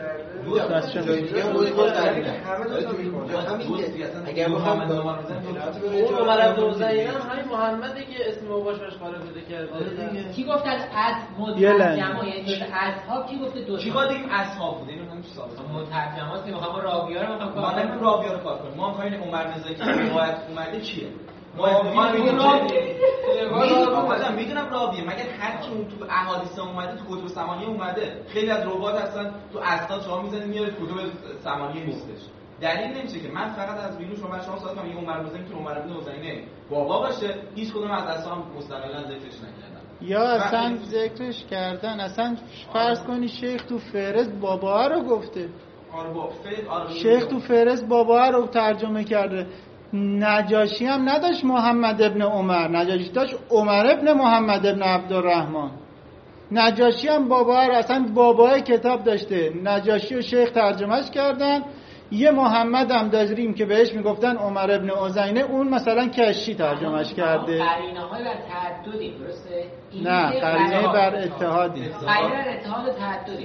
اگر محمد عمر ابن عزینه همین محمدی که اسم باباش بهش قرار بده کرده. کی گفت از از مترجم یعنی اصحاب کی گفته دو چی باید این اصحاب بوده؟ اینو نمیشه ثابت. مترجماست که میخوام راوی‌ها رو میخوام ما نمی‌خوام راوی‌ها رو کار کنیم. ما می‌خوایم عمر نزاعی که روایت اومده چیه؟ ما می‌دونم میدونم راویه، مگر هر کی اون تو احادیث اومده تو کتب ثمانیه اومده. خیلی از روایات هستن تو اسناد شما می‌زنید میاره کتب ثمانیه نیستش. دلیل نمیشه که من فقط از ویدیو شما شما سوال کنم این عمر بن عزینه که عمر بن عزینه بابا باشه، هیچ کدوم از اصلا مستقلاً ذکرش نکردن یا اصلا ذکرش کردن. اصلا فرض کنی شیخ تو فهرست بابا رو گفته. آره با فعل آره شیخ تو فهرست بابا رو ترجمه کرده. نجاشی هم نداشت محمد ابن عمر، نجاشی داشت عمر ابن محمد ابن عبدالرحمن. نجاشی هم بابا رو اصلا بابای کتاب داشته، نجاشی و شیخ ترجمهش کردن. یه محمد هم داریم که بهش میگفتن عمر ابن عزینه، اون مثلا کشی ترجمهش کرده. قرینه‌های بر تعددی درسته؟ نه قرینه بر اتحادی. قرینه بر اتحاد و تعددی.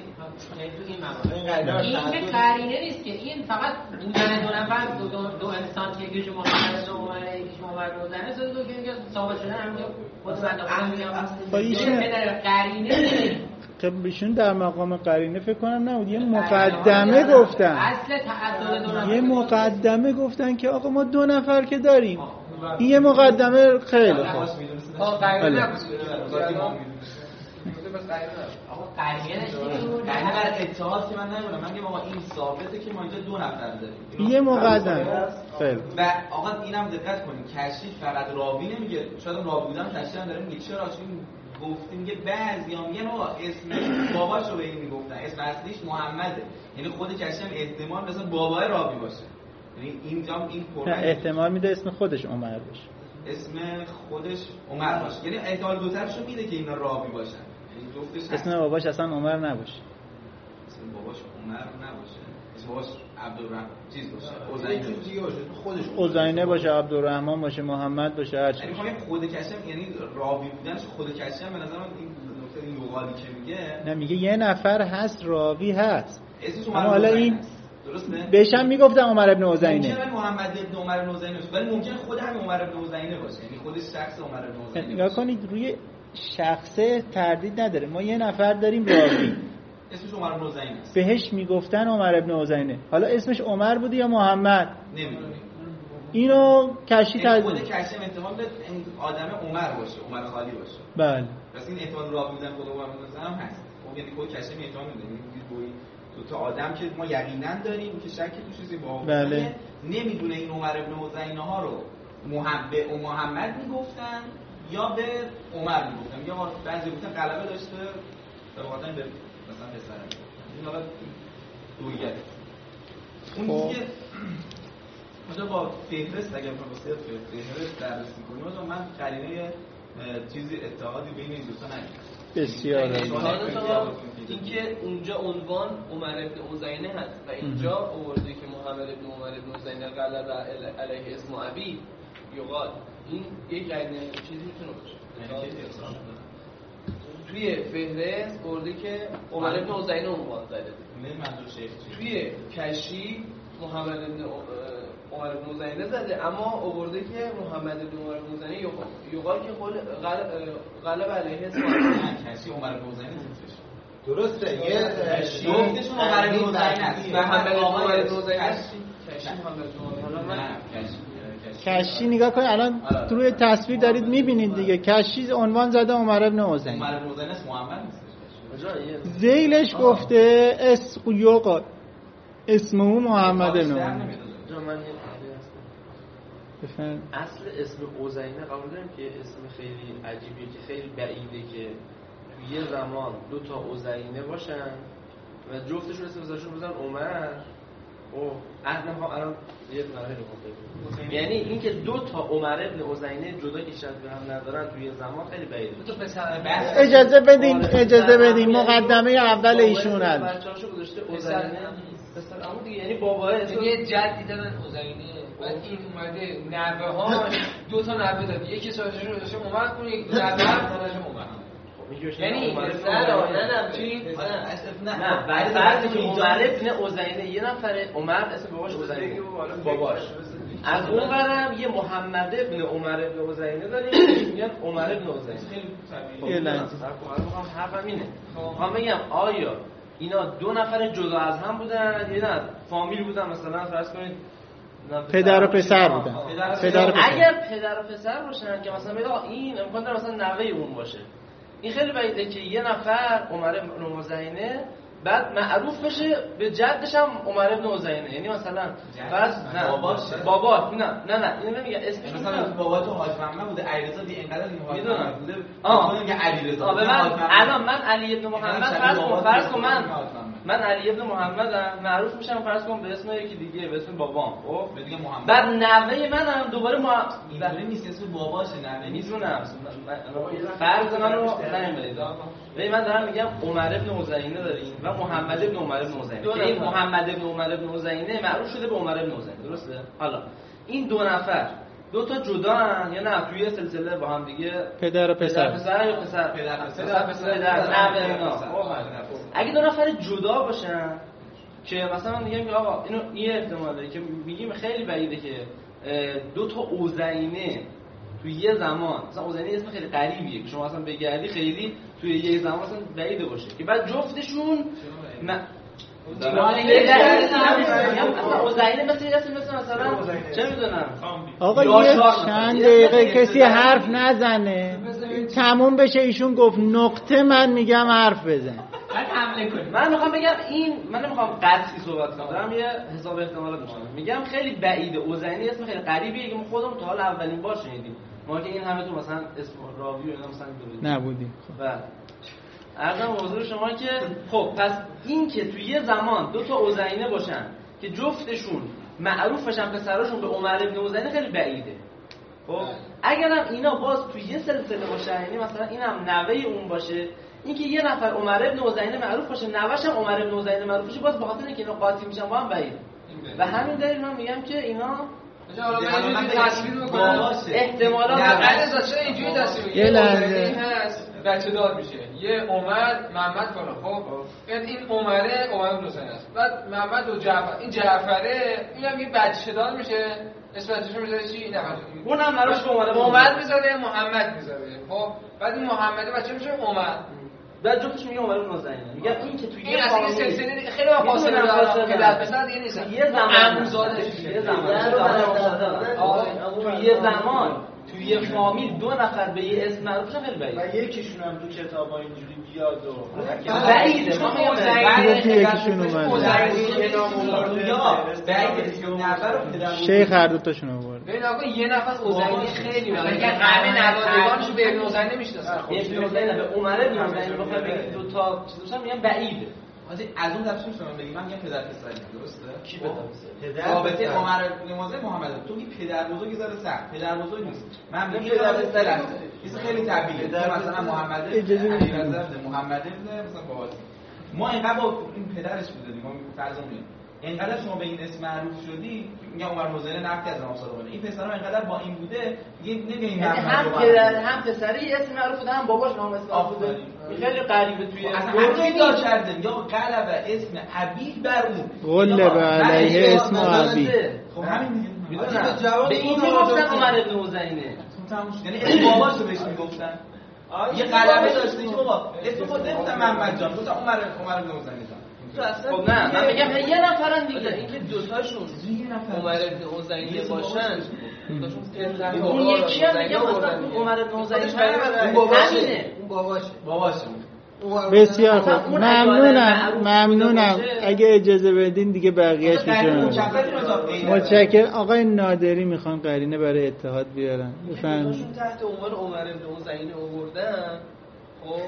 این که قرینه نیست که این فقط بودن دو نفر دو, دو, دو انسان که یکیش محمد و عمر یکیش عمر بن عزینه است، دو که ثابت شده همینجا خود بنده خودم میگم. این که قرینه خب ایشون در مقام قرینه فکر کنم نبود، یه مقدمه گفتن. اصل تعدد دو نفر یه مقدمه گفتن که آقا ما دو نفر که داریم. این یه مقدمه خیلی خوب. آقا قرینه نبود. آقا قرینه نشید. قرینه بر اتحاد که من نمیدونم. من میگم آقا این ثابته که ما اینجا دو نفر داریم. یه مقدمه. خیلی. و آقا اینم دقت کنید کشی فقط راوی نمیگه. شاید راوی بودن کشی هم داره میگه چرا چون گفتیم که بعضیا میگن آقا اسم باباشو به این میگفتن، اسم اصلیش محمده، یعنی خود کسی هم احتمال مثلا بابای راوی باشه، یعنی اینجا این پرمه احتمال میده اسم خودش عمر باشه، اسم خودش عمر باشه، یعنی احتمال دو طرفشو میده که اینا راوی باشن، یعنی جفتش اسم باباش اصلا عمر نباشه، اسم باباش عمر نباشه، اسم باباش عبدالرحمن چیز باشه، عزینه باشه، خودش عزینه باشه، عبدالرحمن باشه، محمد باشه، هر چی. یعنی میگم خود کسی هم یعنی راوی بودنش خود کسی هم به نظر من این نکته این لغاتی که میگه نه میگه یه نفر هست راوی هست. اما حالا این درسته؟ بهش هم میگفتن عمر ابن عزینه. ممکنه محمد ابن عمر ابن عزینه باشه ولی ممکنه خود همین عمر ابن عزینه باشه، یعنی خود شخص عمر ابن عزینه. نگاه کنید روی شخصه تردید نداره. ما یه نفر داریم راوی، اسمش عمر بن حسین است. بهش میگفتن عمر ابن حسینه. حالا اسمش عمر بوده یا محمد؟ نمیدونیم. اینو کشی تازه خود کشی احتمال به این آدم عمر باشه، عمر خالی باشه. بله. پس این احتمال راوی بودن خود عمر بن حسین هم هست. خب یعنی خود کشی احتمال میده. این دو تا آدم که ما یقینا داریم که شکی تو چیزی با بله. نمیدونه این عمر ابن حسین ها رو محمد به محمد میگفتن یا به عمر میگفتن یا بعضی گفتن غلبه داشته به خاطر به مثلا پسر این حالا دویت اون دیگه مثلا با فهرست اگه بخوام واسه فهرست درس کنیم من قرینه چیزی اتحادی بین این دو تا ندیدم. بسیار اینکه اونجا عنوان عمر ابن حسینه هست و اینجا آورده که محمد ابن عمر ابن حسینه غلبه علیه اسم ابی یقال این یک قرینه چیزی میتونه باشه. توی فهرست آورده که عمر ابن حسینه عنوان زده. منظور شیخ توی کشی محمد ابن عمر بن حسینه زده اما آورده که محمد بن عمر بن حسینه یقال که قول غلب علیه اسم کشی عمر بن حسینه زده. درسته یه گفتشون عمر بن حسینه است. محمد بن عمر بن حسینه است. کشی محمد بن عمر کشی نگاه کنید الان روی تصویر دارید میبینید دیگه کشی عنوان زده عمر بن حسینه. عمر بن حسینه است محمد نیست. ذیلش گفته اس یقال اسمه محمد بن عمر. بفهم. اصل اسم اوزینه قبول داریم که اسم خیلی عجیبیه که خیلی بعیده که توی یه زمان دو تا اوزینه باشن و جفتشون اسم بزارشون بزن عمر او عهد نمیخوام الان یه نهاری رو یعنی این که دو تا عمر ابن اوزینه جدا که شد به هم ندارن توی یه زمان خیلی بعیده. اجازه بدین اجازه بدین مقدمه اول ایشون هست. بچه‌هاشو گذاشته اوزینه پسر عمو دیگه یعنی بابا یه جدی دادن اوزینه بعد این اومده نوه ها دو تا نوه داد یکی سازشون رو داشته عمر کنه یک نوه هم داداشم عمر یعنی نه نه نه نه بعد فرضی که عمر ابن اوزینه یه نفره عمر اسم باباش اوزینه باباش از اون برم یه محمد ابن عمر ابن اوزینه داریم میگن عمر ابن اوزینه. یه لحظه حرفم اینه میخوام بگم آیا اینا دو نفر جدا از هم بودن یا نه فامیل بودن مثلا فرض کنید پدر و پسر بودن. پدر و پسر. اگر پدر و پسر باشن که مثلا بگید این امکان داره مثلا نوه اون باشه این خیلی بعیده که یه نفر عمر بن حسینه بعد معروف بشه به جدش هم عمر بن حسینه یعنی مثلا فرض نه بابا نه نه نه اینو نمیگه اسمش مثلا بابا تو حاج محمد بوده علیرضا بی اینقدر این حاج محمد بوده آها میگه علیرضا الان من علی ابن محمد فرض کن فرض کن من من علی ابن محمدم معروف میشم فرض کن به اسم یکی دیگه به اسم بابام خب به دیگه محمد بعد نوه منم دوباره ما اینطوری نیست اسم باباشه نوه میدونم فرض منو نمیدید ولی من دارم میگم عمر ابن حسینه داریم و محمد ابن عمر ابن حسینه این محمد ابن عمر ابن حسینه معروف شده به عمر ابن حسینه درسته حالا این دو نفر دو تا جدا ان یا نه توی سلسله با هم دیگه پدر و پسر پسر یا پسر پدر پسر پسر اگه دو نفر جدا باشن که مثلا میگم آقا اینو یه احتماله که میگیم خیلی بعیده که دو تا اوزینه توی یه زمان مثلا اوزینه اسم خیلی غریبیه که شما اصلا بگردی خیلی توی یه زمان مثلا بعیده باشه که بعد جفتشون اوزینه مثل اسم مثل مثلا چه میدونم آقا یه چند دقیقه کسی حرف نزنه تموم بشه ایشون گفت نقطه من میگم حرف بزن من میخوام بگم این من نمیخوام قطعی صحبت کنم دارم یه حساب احتمالات میکنم میگم خیلی بعیده اوزینه اسم خیلی غریبیه که ما خودمون تا حال اولین بار شنیدیم ما که این همه تو مثلا اسم راوی و اینا مثلا نبودیم بله عرضم به حضور شما که خب پس این که توی یه زمان دو تا اوزینه باشن که جفتشون معروف بشن پسراشون به عمر ابن حسینه خیلی بعیده خب اگرم اینا باز توی یه سلسله باشن یعنی مثلا اینم نوه اون باشه اینکه یه نفر عمر ابن حسینه معروف باشه نوه‌ش هم عمر ابن حسینه معروف باشه باز به خاطر اینکه اینا قاطی میشن با هم بعیده و همین دلیل من میگم که اینا من تصویر میکنم احتمالاً علیرضا چرا اینجوری تصویر یه لحظه هست بچه دار میشه یه عمر محمد فلان خب بعد این عمره عمر بن حسین است بعد محمد و جعفر این جعفره اینم یه بچه دار میشه اسم بچه‌شو میذاره چی نه اونم براش به عمر عمر میذاره محمد میذاره خب بعد این محمد بچه میشه عمر بعد جفتش میگه عمر بن حسینه. میگم این که توی این اصلا سلسله دیگه خیلی فاصله داره، پدر پسر دیگه نیست، یه زمان عموزادش یه زمان توی یه زمان توی یه فامیل دو نفر به یه اسم معروفشن خیلی بعید و یکیشون هم تو کتابا اینجوری بیاد و بعیده. ما میگم یکیشون اومد شیخ هر دو تاشون آورد. ببین آقا یه نفر اوزینی خیلی مهمه، همه نوادگانشو به ابن حسین نمیشناسن. ابن حسین به عمر بن حسین بخوام بگید دو تا چیزاشم میگن بعیده. واسه از اون دستش شما بگیم من میگم پدر پسر درسته؟ کی پدر پسر؟ رابطه عمر بن حسین محمد تو میگی پدر بزرگ زره سخت، پدر بزرگ نیست. من میگم پدر پسر است. چیز خیلی طبیعیه. مثلا محمد ابن محمد ابن مثلا باباش. ما اینقدر با این پدرش بودیم، ما فرض می‌کنیم. اینقدر شما به این اسم معروف شدی، میگم عمر بن حسین نقد از امام صادق. این پسرم اینقدر با این بوده، دیگه نمی‌گیم هم پدر هم پسری اسم معروف بوده، هم باباش نام اسم بوده. خیلی غریبه توی همین دار کردن یا قلب اسم ابی بر اون قلب علیه اسم ابی. خب همین میدونم به این گفتن عمر بن حسینه، یعنی اسم باباشو بهش میگفتن. یه قلبه داشته که بابا اسم خود نمیگفتن محمد جان، گفتن عمر عمر بن حسینه. خب نه من میگم یه نفرن دیگه، اینکه دو تاشون یه نفر عمر بن حسینه باشن، اون یکی هم میگم اصلا عمر بن حسینه باباشه، اون باباشه باباشه. بسیار خوب، ممنونم ممنونم. اگه اجازه بدین دیگه بقیه‌اش میشه. متشکرم. آقای نادری میخوان قرینه برای اتحاد بیارن. بفرمایید. تحت عنوان عمر بن حسینه آوردن. خب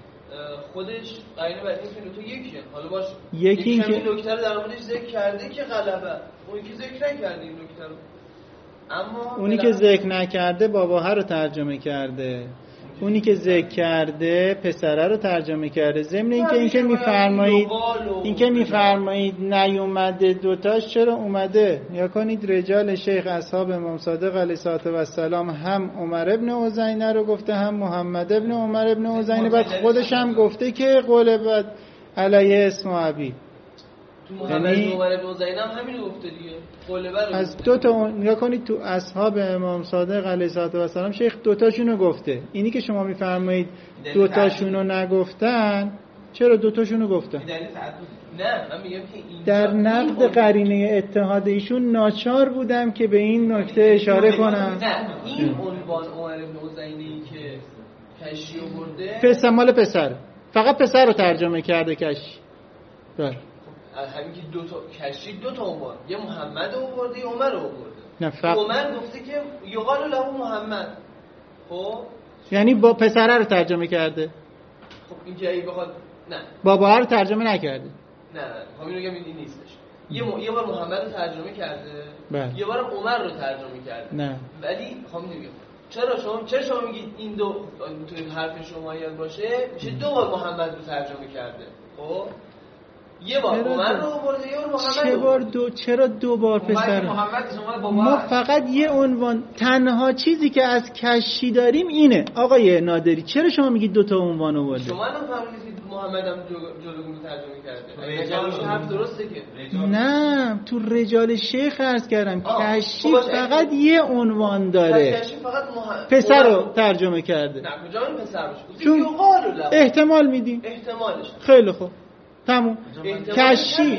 خودش قرینه برای این تو یکیه. حالا باش یکی این که نکته رو در موردش ذکر کرده که غلبه، اون که ذکر نکرده این نکته رو. اما اونی که ذکر نکرده باباها رو ترجمه کرده، اونی که ذکر کرده پسره رو ترجمه کرده. ضمن اینکه اینکه میفرمایید اینکه میفرمایید نیومده دوتاش چرا اومده؟ یا کنید رجال شیخ اصحاب امام صادق علیه السلام هم عمر ابن حسینه رو گفته، هم محمد ابن عمر ابن حسینه. بعد خودش هم گفته که قول بعد علیه اسم ابی. تو محمد عمر ابن حسین هم همین گفته دیگه. قلبه از دو تا نگاه کنید تو اصحاب امام صادق علیه السلام شیخ دو تاشونو گفته. اینی که شما میفرمایید دو تاشونو نگفتن، چرا دو تاشونو گفتن؟ نه من میگم که این در نقد قرینه اتحاد ایشون ناچار بودم که به این نکته اشاره کنم. نه این عنوان عمر بن حسینی که کشی آورده پسر مال پسر، فقط پسر رو ترجمه کرده کشی. بله همین که دو تا کشی دو تا عنوان، یه محمد آورده یه عمر آورده. نه فقط عمر گفته که یقال له محمد. خب یعنی با پسره رو ترجمه کرده. خب این که اگه بخواد نه بابا رو ترجمه نکرده. نه همین رو میگم این نیستش. یه م... یه بار محمد رو ترجمه کرده، بله. یه بار عمر رو ترجمه کرده. نه ولی خب میگم چرا شما چرا شما میگید این دو توی حرف شما یاد باشه میشه دو بار محمد رو ترجمه کرده. خب یه بار عمر رو آورده یه بار محمد چه بار دو چرا دو بار پسر؟ ما فقط یه عنوان، تنها چیزی که از کشی داریم اینه. آقای نادری چرا شما میگید دو تا عنوان آورده؟ شما الان فهمیدید محمد هم جلوگونه ترجمه کرده. رجالش حرف درسته که نه تو رجال شیخ عرض کردم کشی فقط یه عنوان داره. کشی فقط مح... پسر رو ترجمه کرده. نه کجا این پسر باشه؟ چون احتمال میدیم. احتمالش خیلی خوب تموم. کشی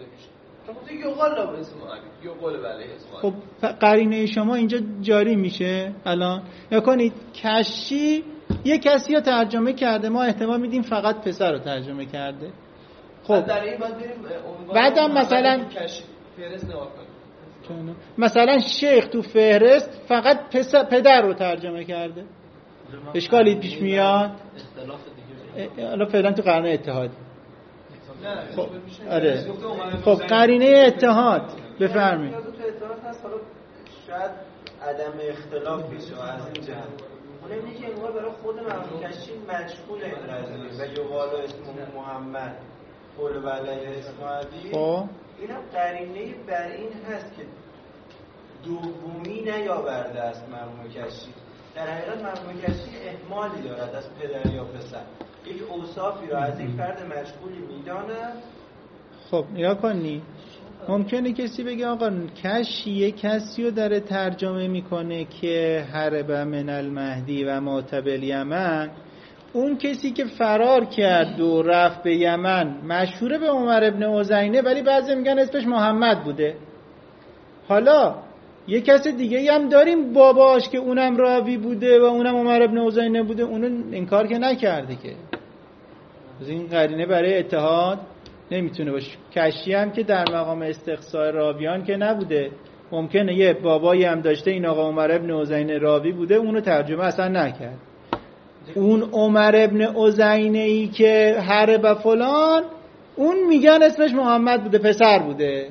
خب قرینه شما اینجا جاری میشه الان. یا کنید کشی یه کسی رو ترجمه کرده، ما احتمال میدیم فقط پسر رو ترجمه کرده. خب در این بعد بریم بعدم مثلا فهرست نگاه کنیم، مثلا شیخ تو فهرست فقط پسر پدر رو ترجمه کرده، اشکالی پیش میاد؟ حالا فعلا تو قرن اتحاد. خب آره خب قرینه اتحاد بفرمایید. تو اتحاد هست، حالا شاید عدم اختلاف بشه از این جهت. اون اینه که انگار برای خود مرحوم کشی مجهول این قضیه و یقال اسم محمد قول و علیه اسم ابی. خب اینا قرینه بر این هست که دومی نیاورده است مرحوم کشی. در حقیقت مرحوم کشی اهمالی دارد از پدر یا پسر، یک اوصافی رو از یک فرد مشغولی میدانه. خب نگاه کنی ممکنه کسی بگه آقا کشی یک کسی رو داره ترجمه میکنه که هرب من المهدی و ماتب الیمن، اون کسی که فرار کرد و رفت به یمن مشهوره به عمر ابن عزینه، ولی بعضی میگن اسمش محمد بوده. حالا یه کس دیگه هم داریم باباش که اونم راوی بوده و اونم عمر ابن عزینه بوده، اونو انکار که نکرده که. از این قرینه برای اتحاد نمیتونه باشه. کشی هم که در مقام استقصاء راویان که نبوده، ممکنه یه بابایی هم داشته این آقا عمر ابن عزینه راوی بوده، اونو ترجمه اصلا نکرد. اون عمر ابن عزینه ای که حرب فلان، اون میگن اسمش محمد بوده، پسر بوده.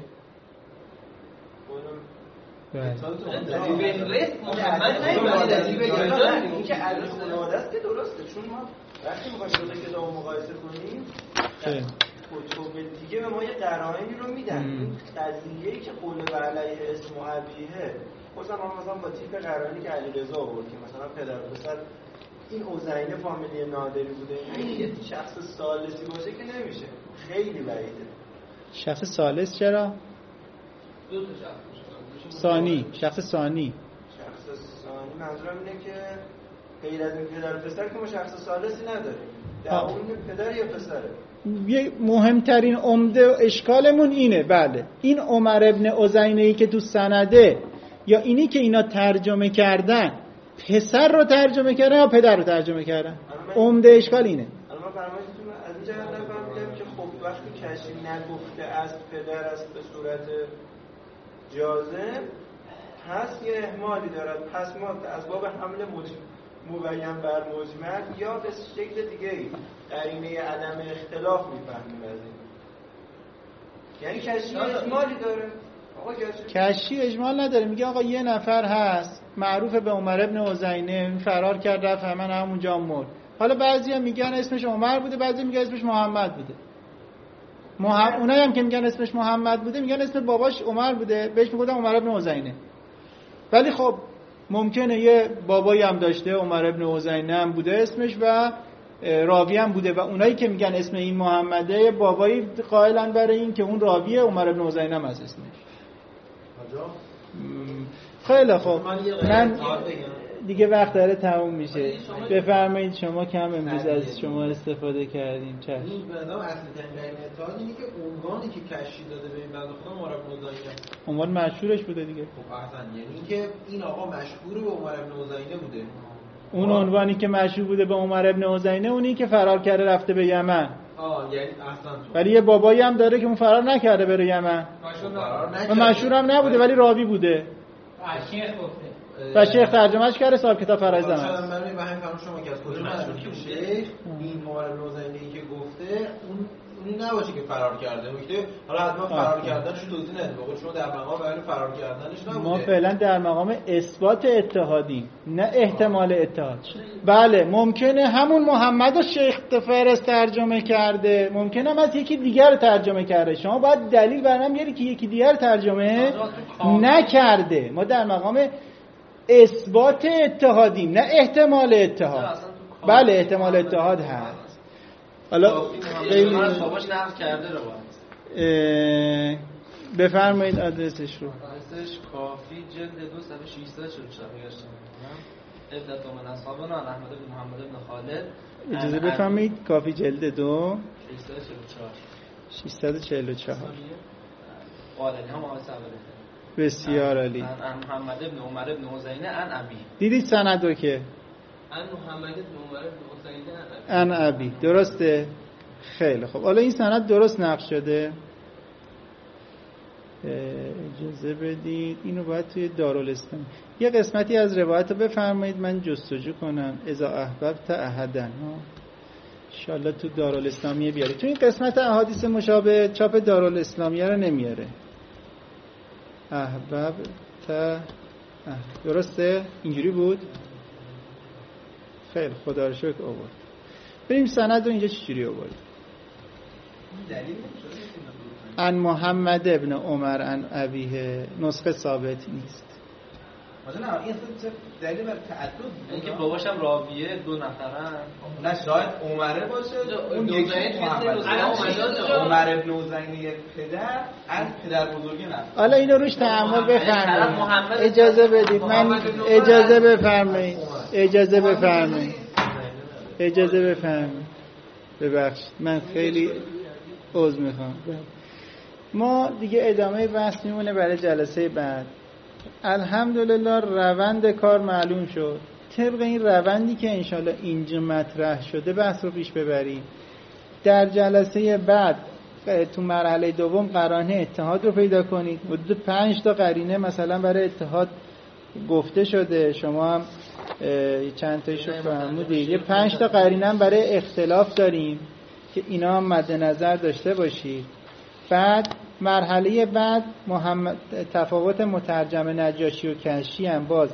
این که عدد خانواده است که درسته، چون ما وقتی می‌خوایم دو کتاب مقایسه کنیم کتب دیگه به ما یه قرائنی رو میدن. این قضیه‌ای که قول به علیه اسم و ابیه، مثلا ما مثلا با تیپ قرائنی که علیرضا آورد که مثلا پدر و پسر این عزینه فامیلی نادری بوده، این یه شخص ثالثی باشه که نمیشه، خیلی بعیده. شخص ثالث چرا؟ دو تا شخص ثانی، شخص ثانی. شخص ثانی منظورم اینه که غیر از این پدر و پسر که ما شخص ثالثی نداریم. در اون پدر یا پسره. یه مهمترین عمده و اشکالمون اینه. بله، این عمر ابن عزینه‌ای که تو سنده یا اینی که اینا ترجمه کردن، پسر رو ترجمه کردن یا پدر رو ترجمه کردن؟ عمده اشکال اینه. الان فرمایشتون از این جهت نفهمیدم که خب وقتی کشی نگفته از پدر است به صورت جازم، پس یه احمالی دارد، پس ما از باب حمل مبین بر مجمل یا به شکل دیگه‌ای قرینه عدم اختلاف میفهمیم از این. یعنی کشی اجمالی داره. آقا کشی اجمال نداره، میگه آقا یه نفر هست معروف به عمر ابن عزینه، فرار کرد رفت همون همونجا مرد. حالا بعضیا میگن اسمش عمر بوده، بعضی میگن اسمش محمد بوده. مح... اونایی هم که میگن اسمش محمد بوده میگن اسم باباش عمر بوده، بهش میگفتن عمر ابن عزینه. ولی خب ممکنه یه بابایی هم داشته عمر ابن عزینه هم بوده اسمش و راوی هم بوده و اونایی که میگن اسم این محمده بابایی قائلن برای این که اون راویه عمر ابن عزینه هم از اسمش. خیلی خوب، من دیگه وقت داره تموم میشه. بفرمایید شما کم امروز از شما استفاده کردیم. چشم. این بنظرم اصلی ترین اتحاد اینه که عنوانی که کشی داده به این بنده خدا عمر بن عزینه، عنوان مشهورش بوده دیگه. خب احسن، یعنی اینکه این آقا مشهور به عمر بن عزینه بوده. اون عنوانی که مشهور بوده به عمر ابن عزینه اونی که فرار کرده رفته به یمن. آه یعنی احسن. ولی یه بابایی هم داره که اون فرار نکرده بره یمن. و مشهور هم نبوده ولی راوی بوده. شیخ گفته. و شیخ ترجمهش کرده، صاحب کتاب فرایض دمشق. شاید من به همین فرمون شما که از کجا مشهور شیخ این عمر بن عزینه‌ای که گفته اون اونی نباشه که فرار کرده. نکته حالا حتما فرار کردنش رو توضیح نده. بقول شما در مقام بیان فرار کردنش نبوده. ما فعلا در مقام اثبات اتحادی، نه احتمال اتحاد. بله ممکنه همون محمد رو شیخ فهرست ترجمه کرده، ممکنه هم از یکی دیگر ترجمه کرده. شما باید دلیل برام بیاری که یکی دیگر ترجمه نکرده. ما در مقام اثبات اتحادیم، نه احتمال اتحاد. بله احتمال اتحاد هست. حالا خیلی باباش نقل کرده رو باید بفرمایید آدرسش رو. آدرسش کافی جلد دو صفحه ششصد و چهل و چهار میگشتم ابدت من اصحابنا احمد بن محمد بن خالد. اجازه بفرمایید کافی جلد دو ششصد و چهل و چهار ششصد و چهل و چهار قال هم آقای سواره. بسیار عالی. ان محمد بن عمر بن عزینه ان ابی. دیدید سندو که ان محمد بن عمر بن عزینه ان ابی درسته؟ خیلی خب. حالا این سند درست نقل شده. اجازه بدید اینو باید توی دارالاسلام یه قسمتی از روایت رو بفرمایید من جستجو کنم. اذا احببت احدن ان شاءالله تو دارالاسلامیه بیاره. تو این قسمت احادیث مشابه چاپ دارالاسلامیه رو نمیاره. احببت درسته؟ اینجوری بود؟ خیلی خدا رو شکر آورد. بریم سند رو اینجا چجوری آورد؟ ان محمد ابن عمر ان ابیه نسخه ثابت نیست. مثلا این اصلا دلیل بر تعدد اینکه باباش هم راویه دو نفرن. نه شاید عمره باشه اون یکی عمر ابن عزینه پدر از پدر بزرگی نه. حالا اینو روش تأمل بفرمایید. اجازه بدید من اجازه بفرمایید. اجازه بفرمایید. اجازه بفهم. ببخشید من خیلی عذر میخوام. ما دیگه ادامه بحث میمونه برای جلسه بعد. الحمدلله روند کار معلوم شد. طبق این روندی که انشالله اینجا مطرح شده بحث رو پیش ببریم. در جلسه بعد تو مرحله دوم قرانه اتحاد رو پیدا کنید. حدود پنج تا قرینه مثلا برای اتحاد گفته شده، شما هم چند تایشو فرمودید. یه پنج تا قرینه هم برای اختلاف داریم که اینا هم مد نظر داشته باشید. بعد مرحله بعد محمد تفاوت مترجم نجاشی و کشی هم باز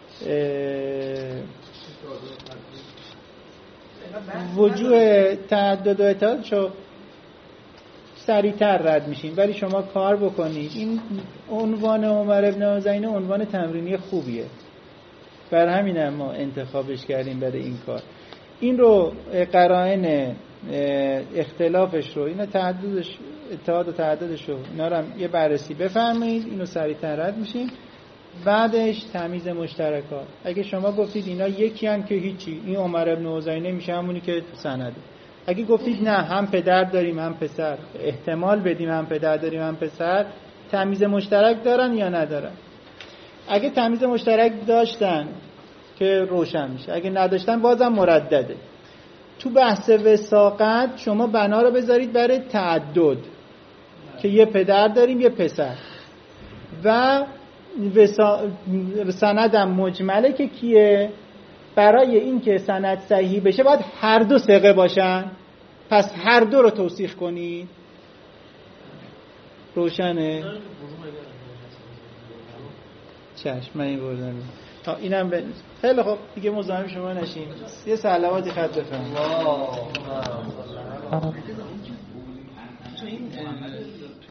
وجوه تعدد و اتحادشو سریعتر رد میشیم، ولی شما کار بکنید. این عنوان عمر ابن حسینه عنوان تمرینی خوبیه، بر همین ما انتخابش کردیم برای این کار. این رو قرائن اختلافش رو، اینا تعددش، اتحاد و تعددش رو، اینا رو هم یه بررسی بفرمایید، اینو سریعتر رد میشیم. بعدش تمیز مشترکات. اگه شما گفتید اینا یکی هم که هیچی، این عمر ابن حسینه میشه همونی که سنده. اگه گفتید نه هم پدر داریم هم پسر، احتمال بدیم هم پدر داریم هم پسر، تمیز مشترک دارن یا ندارن. اگه تمیز مشترک داشتن که روشن میشه، اگه نداشتن بازم مردده. تو بحث وساقت شما بنا رو بذارید برای تعدد که یه پدر داریم یه پسر و وسا... سندم مجمله که کیه؟ برای این که سند صحیح بشه باید هر دو ثقه باشن، پس هر دو رو توثیق کنید. روشنه؟ چشم من این بردم. تا اینم به خیلی خوب دیگه مزاحم شما نشیم. یه صلواتی خط بفرمایید.